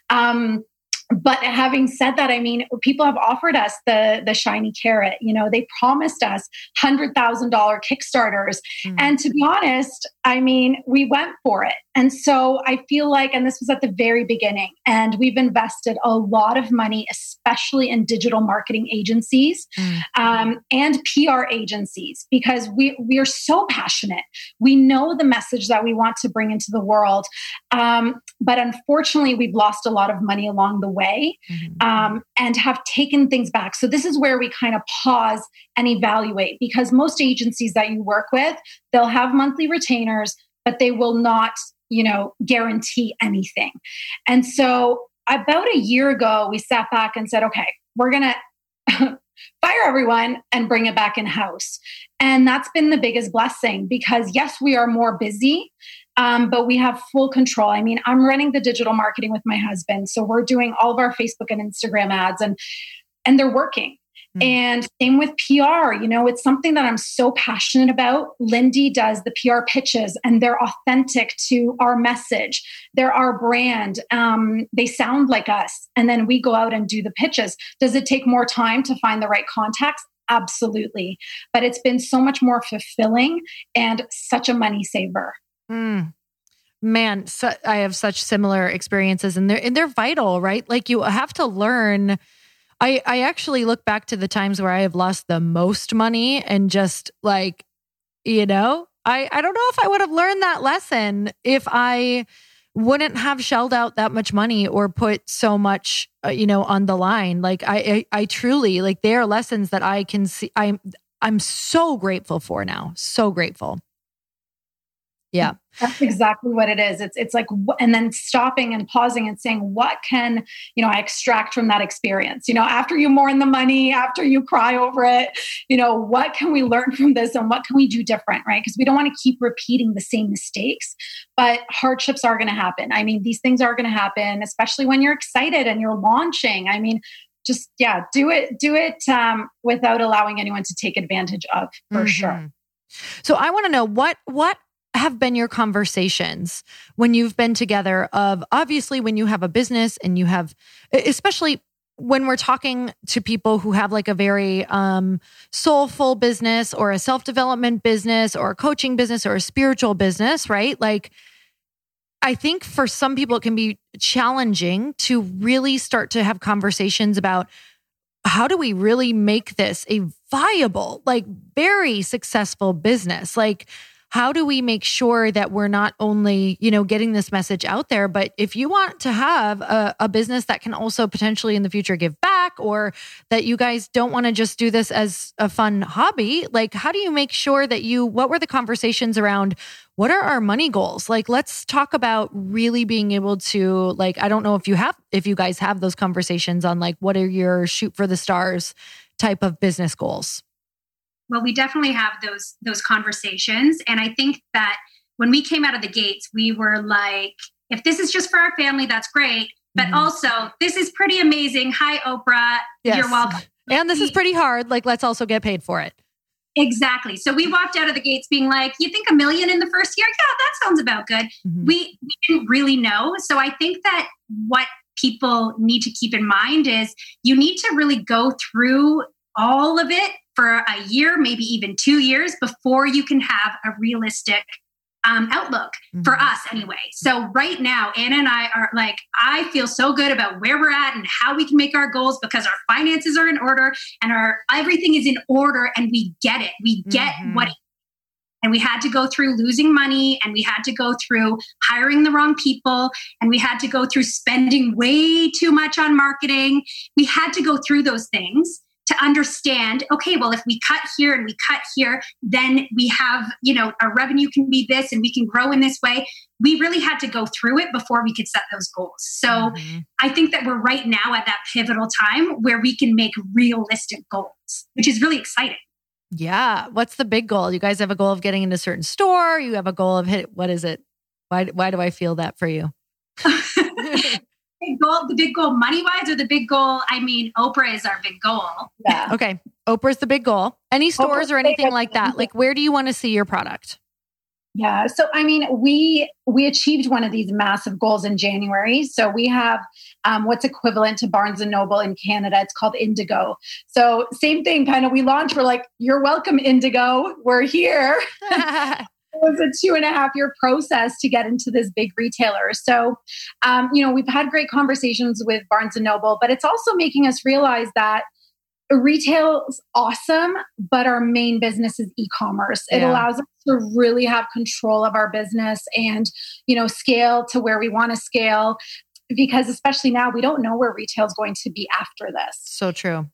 But having said that, I mean, people have offered us the shiny carrot. You know, they promised us $100,000 Kickstarters. And to be honest, I mean, we went for it. And so I feel like, and this was at the very beginning, and we've invested a lot of money, especially in digital marketing agencies and PR agencies, because we are so passionate. We know the message that we want to bring into the world. But unfortunately, we've lost a lot of money along the way and have taken things back. So this is where we kind of pause and evaluate, because most agencies that you work with, they'll have monthly retainers, but they will not, you know, guarantee anything. And so about a year ago, we sat back and said, okay, we're going to fire everyone and bring it back in-house. And that's been the biggest blessing, because yes, we are more busy, but we have full control. I mean, I'm running the digital marketing with my husband. So we're doing all of our Facebook and Instagram ads, and they're working. And same with PR, you know, it's something that I'm so passionate about. Lindy does the PR pitches, and they're authentic to our message. They're our brand. They sound like us. And then we go out and do the pitches. Does it take more time to find the right contacts? Absolutely. But it's been so much more fulfilling and such a money saver. Man, so I have such similar experiences, and they're vital, right? Like, you have to learn. I actually look back to the times where I have lost the most money, and just like, you know, I don't know if I would have learned that lesson if I wouldn't have shelled out that much money or put so much, you know, on the line. Like I truly, like, they are lessons that I can see. I'm so grateful for now. So grateful. Yeah. That's exactly what it is. It's like, and then stopping and pausing and saying, what can, you know, I extract from that experience? You know, after you mourn the money, after you cry over it, you know, what can we learn from this, and what can we do different, right? Because we don't want to keep repeating the same mistakes, but hardships are going to happen. I mean, these things are going to happen, especially when you're excited and you're launching. I mean, just, yeah, do it without allowing anyone to take advantage of, for sure. So I want to know what have been your conversations when you've been together, of obviously when you have a business and you have, especially when we're talking to people who have like a very soulful business, or a self-development business, or a coaching business, or a spiritual business, right? Like, I think for some people it can be challenging to really start to have conversations about, how do we really make this a viable, like, very successful business? Like, how do we make sure that we're not only, you know, getting this message out there, but if you want to have a business that can also potentially in the future give back, or that you guys don't want to just do this as a fun hobby, like, how do you make sure that what were the conversations around, what are our money goals? Like, let's talk about really being able to, like, I don't know if you guys have those conversations on, like, what are your shoot for the stars type of business goals? Well, we definitely have those conversations. And I think that when we came out of the gates, we were like, if this is just for our family, that's great. But also, this is pretty amazing. Hi, Oprah. Yes. You're welcome. And this is pretty hard. Like, let's also get paid for it. Exactly. So we walked out of the gates being like, you think $1 million in the first year? Yeah, that sounds about good. We didn't really know. So I think that what people need to keep in mind is you need to really go through all of it for a year, maybe even 2 years, before you can have a realistic outlook for us anyway. So right now, Anna and I are like, I feel so good about where we're at and how we can make our goals, because our finances are in order and everything is in order, and we get it. We get what it is. And we had to go through losing money, and we had to go through hiring the wrong people, and we had to go through spending way too much on marketing. We had to go through those things. to understand, okay, well, if we cut here and we cut here, then we have, our revenue can be this and we can grow in this way. We really had to go through it before we could set those goals. So I think that we're right now at that pivotal time where we can make realistic goals, which is really exciting. Yeah. What's the big goal? You guys have a goal of getting into a certain store. You have a goal of what is it? Why do I feel that for you? The big goal money-wise, or the big goal, Oprah is our big goal. Yeah. Okay. Oprah's the big goal. Any stores or anything like that? Like, where do you want to see your product? Yeah. So, we achieved one of these massive goals in January. So we have what's equivalent to Barnes & Noble in Canada. It's called Indigo. So same thing, kind of, we launched, we're like, you're welcome, Indigo. We're here. It was a 2.5-year process to get into this big retailer. So, we've had great conversations with Barnes & Noble, but it's also making us realize that retail is awesome, but our main business is e-commerce. It allows us to really have control of our business and, scale to where we want to scale, because especially now, we don't know where retail is going to be after this. So true.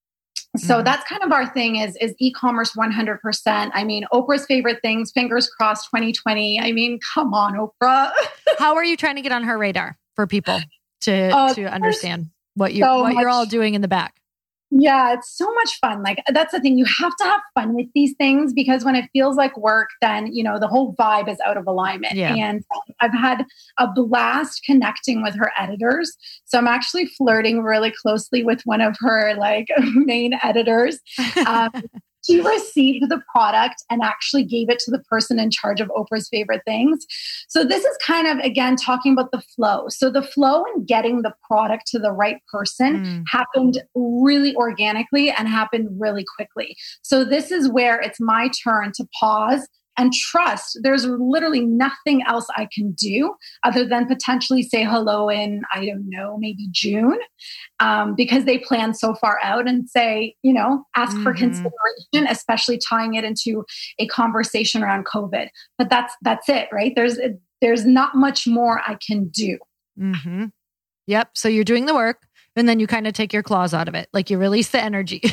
So that's kind of our thing is e-commerce 100%. Oprah's favorite things, fingers crossed 2020. Come on, Oprah. How are you trying to get on her radar for people to understand what you're all doing in the back? Yeah, it's so much fun. Like, that's the thing. You have to have fun with these things, because when it feels like work, then, the whole vibe is out of alignment. Yeah. And I've had a blast connecting with her editors. So I'm actually flirting really closely with one of her main editors. She received the product and actually gave it to the person in charge of Oprah's favorite things. So this is kind of, again, talking about the flow. So the flow in getting the product to the right person happened really organically and happened really quickly. So this is where it's my turn to pause and trust. There's literally nothing else I can do other than potentially say hello in, I don't know, maybe June, because they plan so far out, and say, ask for consideration, especially tying it into a conversation around COVID. But that's it, right? There's not much more I can do. Mm-hmm. Yep. So you're doing the work, and then you kind of take your claws out of it. Like, you release the energy.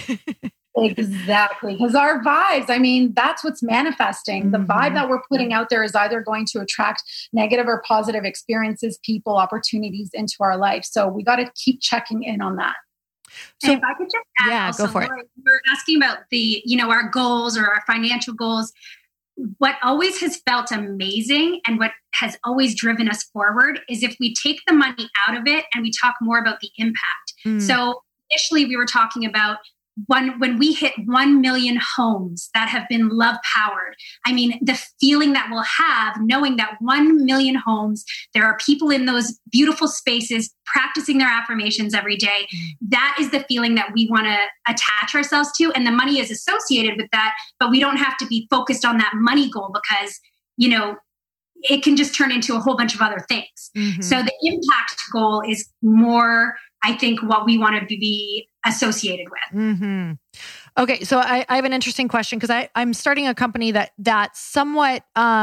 Exactly. Because our vibes, that's what's manifesting. The vibe that we're putting out there is either going to attract negative or positive experiences, people, opportunities into our life. So we got to keep checking in on that. So if I could just add, also, go for it. We're asking about the, our goals or our financial goals. What always has felt amazing and what has always driven us forward is if we take the money out of it and we talk more about the impact. So initially we were talking about when we hit 1 million homes that have been love powered, the feeling that we'll have knowing that 1 million homes, there are people in those beautiful spaces practicing their affirmations every day. That is the feeling that we want to attach ourselves to. And the money is associated with that, but we don't have to be focused on that money goal, because, it can just turn into a whole bunch of other things. So the impact goal is more, I think, what we want to be associated with. Okay. So I have an interesting question, because I'm starting a company that's somewhat,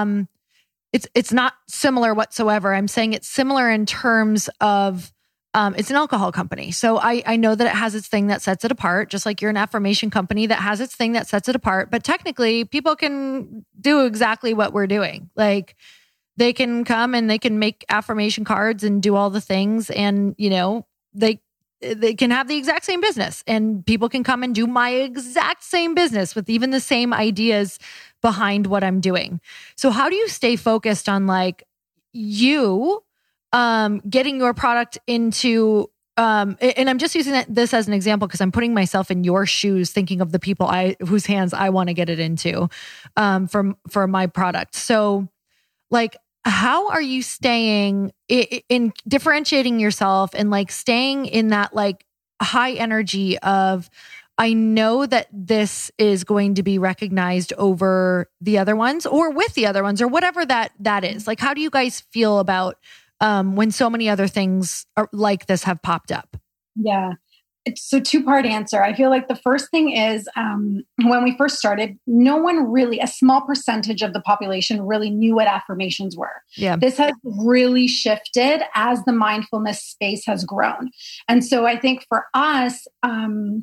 it's not similar whatsoever. I'm saying it's similar in terms of, it's an alcohol company. So I know that it has its thing that sets it apart, just like you're an affirmation company that has its thing that sets it apart. But technically, people can do exactly what we're doing. Like, they can come and they can make affirmation cards and do all the things. And, they can have the exact same business, and people can come and do my exact same business with even the same ideas behind what I'm doing. So how do you stay focused on you getting your product into, and I'm just using this as an example because I'm putting myself in your shoes, thinking of the people whose hands I want to get it into, for my product. So how are you staying in differentiating yourself and staying in that high energy of, I know that this is going to be recognized over the other ones or with the other ones or whatever that is? How do you guys feel about when so many other things like this have popped up? Yeah. It's a two-part answer. I feel like the first thing is when we first started, no one really, a small percentage of the population really knew what affirmations were. Yeah. This has really shifted as the mindfulness space has grown. And so I think for us,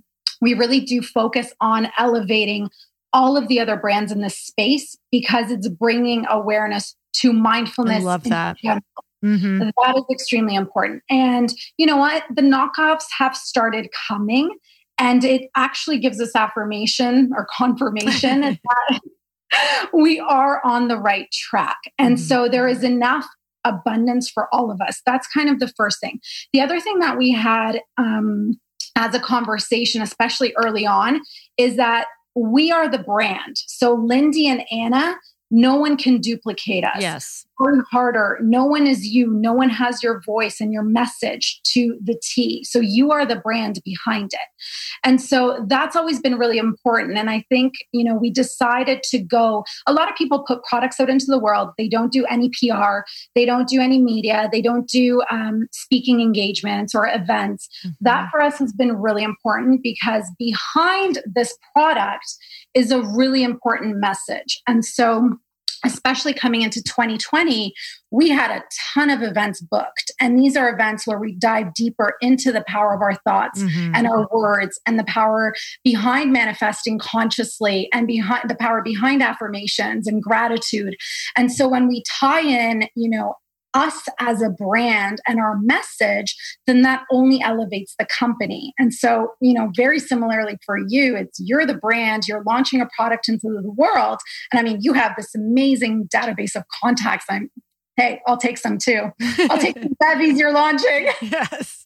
we really do focus on elevating all of the other brands in this space because it's bringing awareness to mindfulness. I love that. Mm-hmm. That is extremely important. And you know what? The knockoffs have started coming, and it actually gives us affirmation or confirmation that we are on the right track. And so there is enough abundance for all of us. That's kind of the first thing. The other thing that we had as a conversation, especially early on, is that we are the brand. So Lindy and Anna, no one can duplicate us. Yes. Work harder. No one is you. No one has your voice and your message to the T. So you are the brand behind it. And so that's always been really important. And I think, we decided to go, a lot of people put products out into the world. They don't do any PR. They don't do any media. They don't do speaking engagements or events. Mm-hmm. That for us has been really important because behind this product is a really important message. And so especially coming into 2020, we had a ton of events booked. And these are events where we dive deeper into the power of our thoughts and our words and the power behind manifesting consciously and behind the power behind affirmations and gratitude. And so when we tie in, us as a brand and our message, then that only elevates the company. And so, very similarly for you, you're the brand, you're launching a product into the world. And I mean, you have this amazing database of contacts. Hey, I'll take some too. I'll take the bevies you're launching. Yes.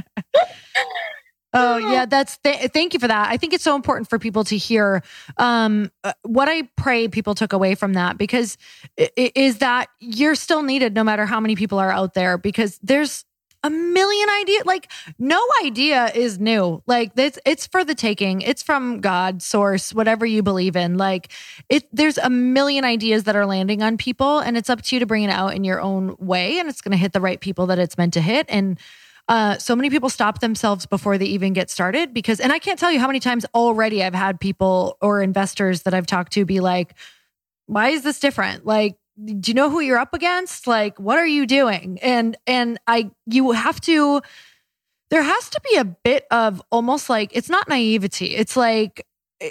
Oh yeah, thank you for that. I think it's so important for people to hear what I pray people took away from that, because is that you're still needed no matter how many people are out there, because there's a million ideas. Like no idea is new. Like it's for the taking. It's from God, source, whatever you believe in. Like there's a million ideas that are landing on people, and it's up to you to bring it out in your own way, and it's going to hit the right people that it's meant to hit. And so many people stop themselves before they even get started and I can't tell you how many times already I've had people or investors that I've talked to be like, why is this different? Like, do you know who you're up against? Like, what are you doing? And there has to be a bit of almost like, it's not naivety. It's like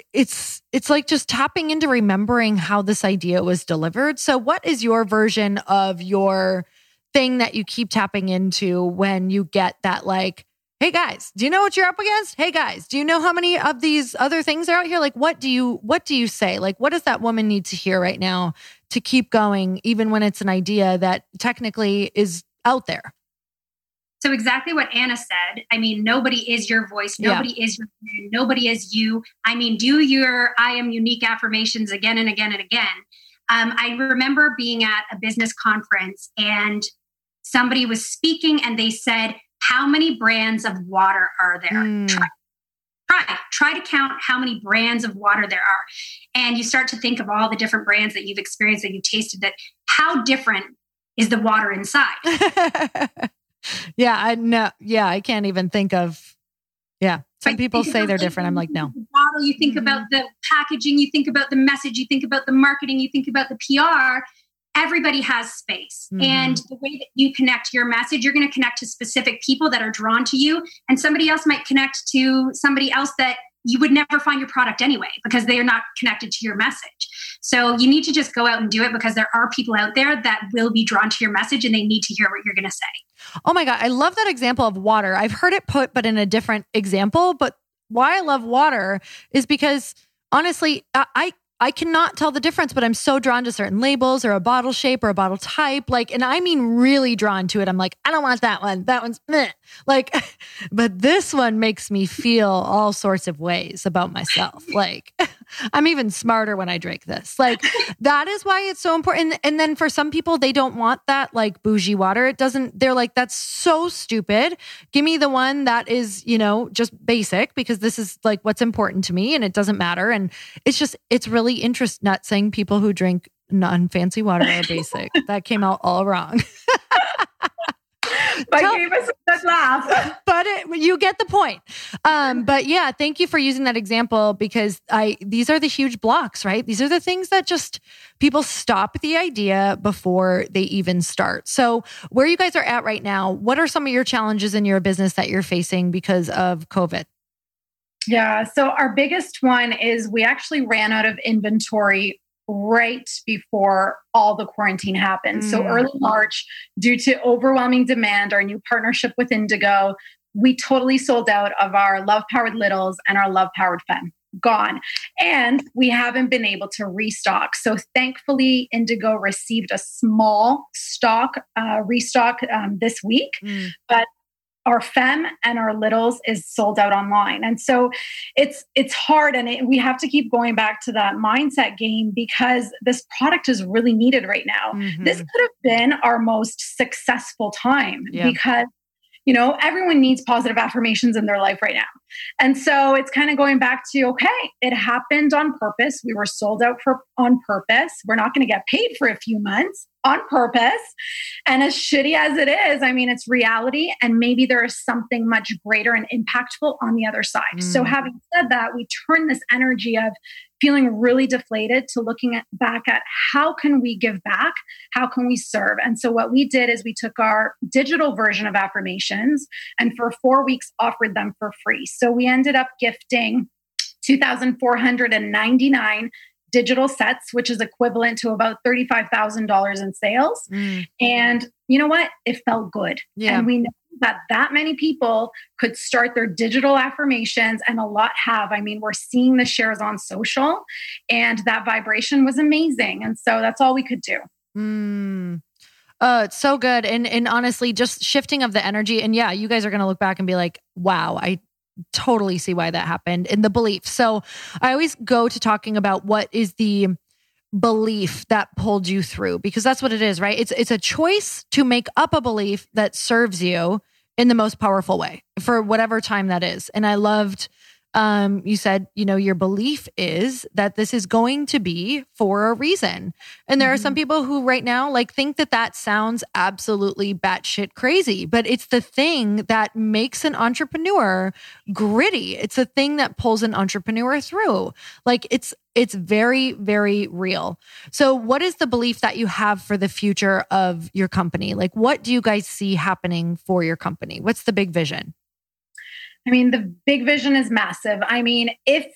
just tapping into remembering how this idea was delivered. So what is your version of your thing that you keep tapping into when you get that, like, hey guys, do you know what you're up against? Hey guys, do you know how many of these other things are out here? Like, what do you say? Like, what does that woman need to hear right now to keep going, even when it's an idea that technically is out there? So exactly what Anna said. I mean, nobody is your voice. Nobody is your brand. Nobody is you. I mean, do your I am unique affirmations again and again and again. I remember being at a business conference and somebody was speaking and they said, how many brands of water are there? Try to count how many brands of water there are. And you start to think of all the different brands that you've experienced, that you've tasted, that how different is the water inside? Yeah, I know. Yeah, I can't even think of, some people say they're different. I'm like, no. Bottle, you think about the packaging, you think about the message, you think about the marketing, you think about the PR. Everybody has space. And the way that you connect your message, you're going to connect to specific people that are drawn to you. And somebody else might connect to somebody else that you would never find your product anyway, because they are not connected to your message. So you need to just go out and do it, because there are people out there that will be drawn to your message and they need to hear what you're going to say. Oh my God. I love that example of water. I've heard it put, but in a different example. But why I love water is because honestly, I cannot tell the difference, but I'm so drawn to certain labels or a bottle shape or a bottle type. Like, and I mean really drawn to it. I'm like, I don't want that one. That one's meh. Like, but this one makes me feel all sorts of ways about myself. Like, I'm even smarter when I drink this. Like, that is why it's so important. And then for some people, they don't want that like bougie water. They're like, that's so stupid. Give me the one that is, just basic, because this is like what's important to me and it doesn't matter. And it's really not saying people who drink non-fancy water are basic. That came out all wrong. Gave us a good laugh. But you get the point. But yeah, thank you for using that example, because these are the huge blocks, right? These are the things that just people stop the idea before they even start. So where you guys are at right now, what are some of your challenges in your business that you're facing because of COVID? Yeah. So our biggest one is we actually ran out of inventory right before all the quarantine happened. So early March, due to overwhelming demand, our new partnership with Indigo, we totally sold out of our Love Powered Littles and our Love Powered Femme. Gone. And we haven't been able to restock. So thankfully, Indigo received a small restock this week. But our Femme and our Littles is sold out online. And so it's hard. And we have to keep going back to that mindset game because this product is really needed right now. This could have been our most successful time because everyone needs positive affirmations in their life right now. And so it's kind of going back to, okay, it happened on purpose. We were sold out on purpose. We're not going to get paid for a few months on purpose. And as shitty as it is, I mean, it's reality. And maybe there is something much greater and impactful on the other side. So having said that, we turn this energy of feeling really deflated to looking back at how can we give back? How can we serve? And so what we did is we took our digital version of affirmations and for 4 weeks offered them for free. So we ended up gifting 2,499 digital sets, which is equivalent to about $35,000 in sales. And you know what? It felt good. And we know that many people could start their digital affirmations, and a lot have. I mean, we're seeing the shares on social, and that vibration was amazing. And so that's all we could do. It's so good. And honestly, just shifting of the energy. And yeah, you guys are going to look back and be like, wow, I totally see why that happened in the belief. So I always go to talking about what is the belief that pulled you through, because that's what it is, right? It's a choice to make up a belief that serves you in the most powerful way for whatever time that is. And I loved, you said, your belief is that this is going to be for a reason. And there are some people who right now think that sounds absolutely batshit crazy, but it's the thing that makes an entrepreneur gritty. It's the thing that pulls an entrepreneur through. It's very, very real. So what is the belief that you have for the future of your company? What do you guys see happening for your company? What's the big vision? I mean, the big vision is massive. I mean,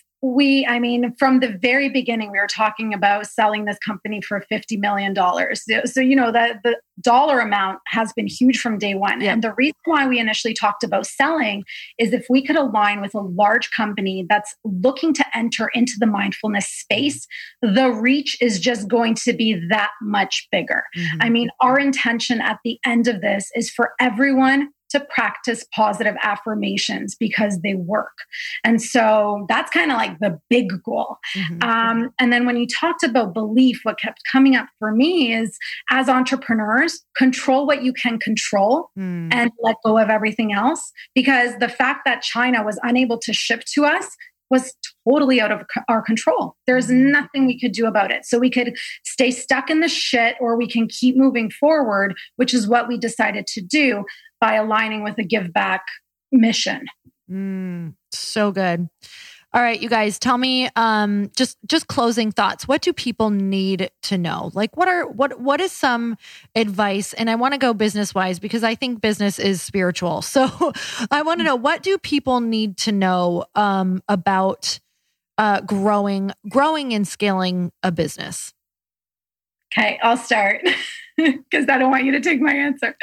from the very beginning, we were talking about selling this company for $50 million. So, that the dollar amount has been huge from day one. And the reason why we initially talked about selling is if we could align with a large company that's looking to enter into the mindfulness space, the reach is just going to be that much bigger. I mean, our intention at the end of this is for everyone to practice positive affirmations because they work. And so that's kind of the big goal. And then when you talked about belief, what kept coming up for me is as entrepreneurs, control what you can control and let go of everything else. Because the fact that China was unable to ship to us was totally out of our control. There's nothing we could do about it. So we could stay stuck in the shit or we can keep moving forward, which is what we decided to do by aligning with a give back mission. So good. All right, you guys, tell me, just closing thoughts. What do people need to know? What is some advice? And I want to go business wise because I think business is spiritual. So I want to know, what do people need to know about growing and scaling a business? Okay, I'll start because I don't want you to take my answer.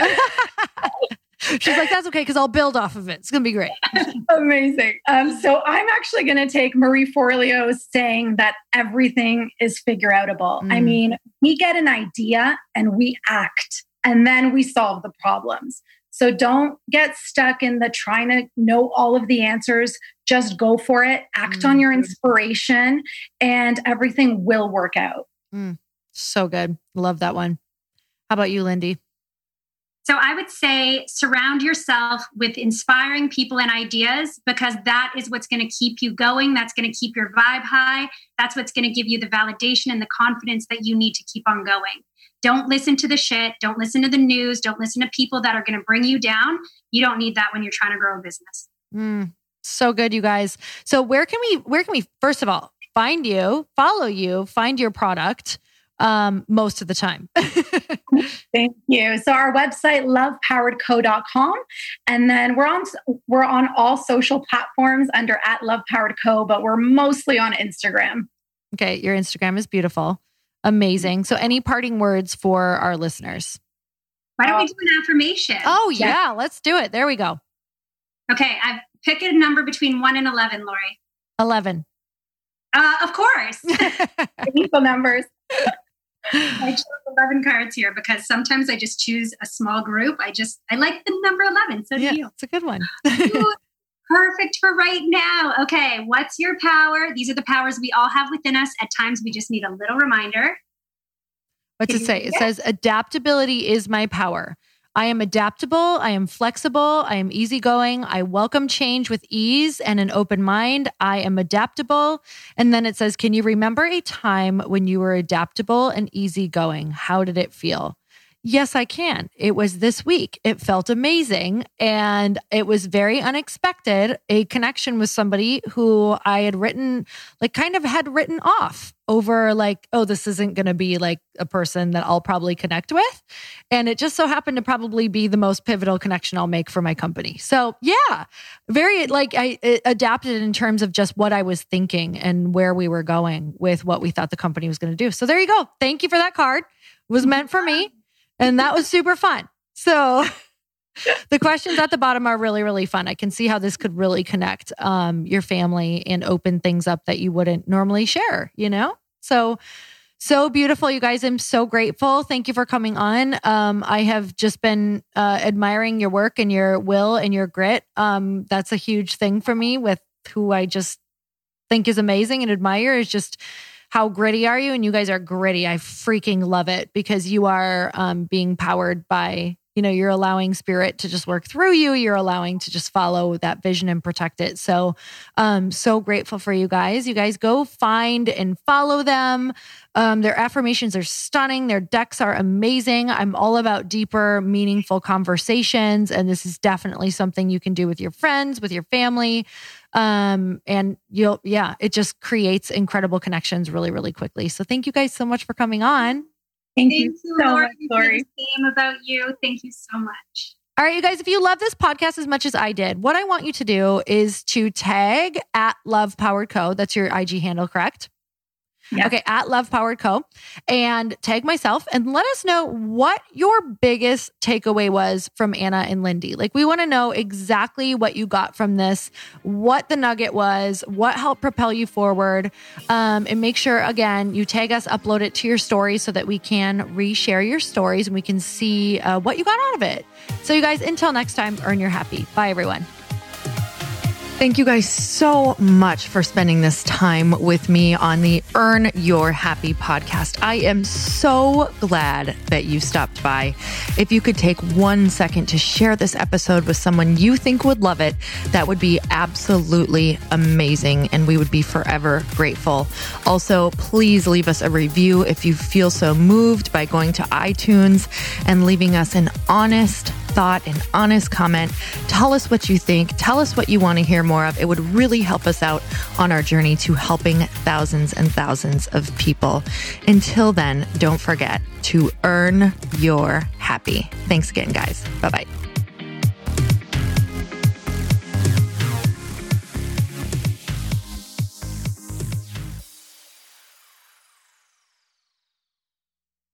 She's like, that's okay, because I'll build off of it. It's going to be great. Amazing. So I'm actually going to take Marie Forleo's saying that everything is figure outable. I mean, we get an idea and we act, and then we solve the problems. So don't get stuck in the trying to know all of the answers. Just go for it. Act on your inspiration, and everything will work out. So good. Love that one. How about you, Lindy? So I would say surround yourself with inspiring people and ideas, because that is what's going to keep you going. That's going to keep your vibe high. That's what's going to give you the validation and the confidence that you need to keep on going. Don't listen to the shit. Don't listen to the news. Don't listen to people that are going to bring you down. You don't need that when you're trying to grow a business. So good, you guys. So where can we first of all find you, follow you, find your product? most of the time. Thank you. So our website, lovepoweredco.com. And then we're on all social platforms under @lovepoweredco, but we're mostly on Instagram. Okay. Your Instagram is beautiful. Amazing. So any parting words for our listeners? Why don't we do an affirmation? Oh yeah. Let's do it. There we go. Okay. I've picked a number between 1 and 11, Lori. 11. Of course. Equal numbers. I chose 11 cards here because sometimes I just choose a small group. I like the number 11. So do you. It's a good one. Perfect for right now. Okay. What's your power? These are the powers we all have within us. At times, we just need a little reminder. What's it say? It says, adaptability is my power. I am adaptable. I am flexible. I am easygoing. I welcome change with ease and an open mind. I am adaptable. And then it says, can you remember a time when you were adaptable and easygoing? How did it feel? Yes, I can. It was this week. It felt amazing. And it was very unexpected. A connection with somebody who I had written off over this isn't going to be like a person that I'll probably connect with. And it just so happened to probably be the most pivotal connection I'll make for my company. So yeah, I adapted in terms of just what I was thinking and where we were going with what we thought the company was going to do. So there you go. Thank you for that card. It was meant for me. And that was super fun. So the questions at the bottom are really, really fun. I can see how this could really connect your family and open things up that you wouldn't normally share, So beautiful, you guys. I'm so grateful. Thank you for coming on. I have just been admiring your work and your will and your grit. That's a huge thing for me with who I just think is amazing and admire is just how gritty are you? And you guys are gritty. I freaking love it because you are being powered by, you're allowing spirit to just work through you. You're allowing to just follow that vision and protect it. So so grateful for you guys. You guys go find and follow them. Their affirmations are stunning. Their decks are amazing. I'm all about deeper, meaningful conversations. And this is definitely something you can do with your friends, with your family. And it just creates incredible connections really, really quickly. So thank you guys so much for coming on. Thank you so much, Lori. The same about you. Thank you so much. All right, you guys, if you love this podcast as much as I did, what I want you to do is to tag @LovePoweredCo. That's your IG handle, correct? Yeah. Okay, @LovePoweredCo, and tag myself and let us know what your biggest takeaway was from Anna and Lindy. We want to know exactly what you got from this, what the nugget was, what helped propel you forward. And make sure, again, you tag us, upload it to your story so that we can reshare your stories and we can see what you got out of it. So you guys, until next time, earn your happy. Bye, everyone. Thank you guys so much for spending this time with me on the Earn Your Happy podcast. I am so glad that you stopped by. If you could take 1 second to share this episode with someone you think would love it, that would be absolutely amazing, and we would be forever grateful. Also, please leave us a review if you feel so moved by going to iTunes and leaving us an honest thought, an honest comment. Tell us what you think. Tell us what you want to hear more of. It would really help us out on our journey to helping thousands and thousands of people. Until then, don't forget to earn your happy. Thanks again, guys. Bye-bye.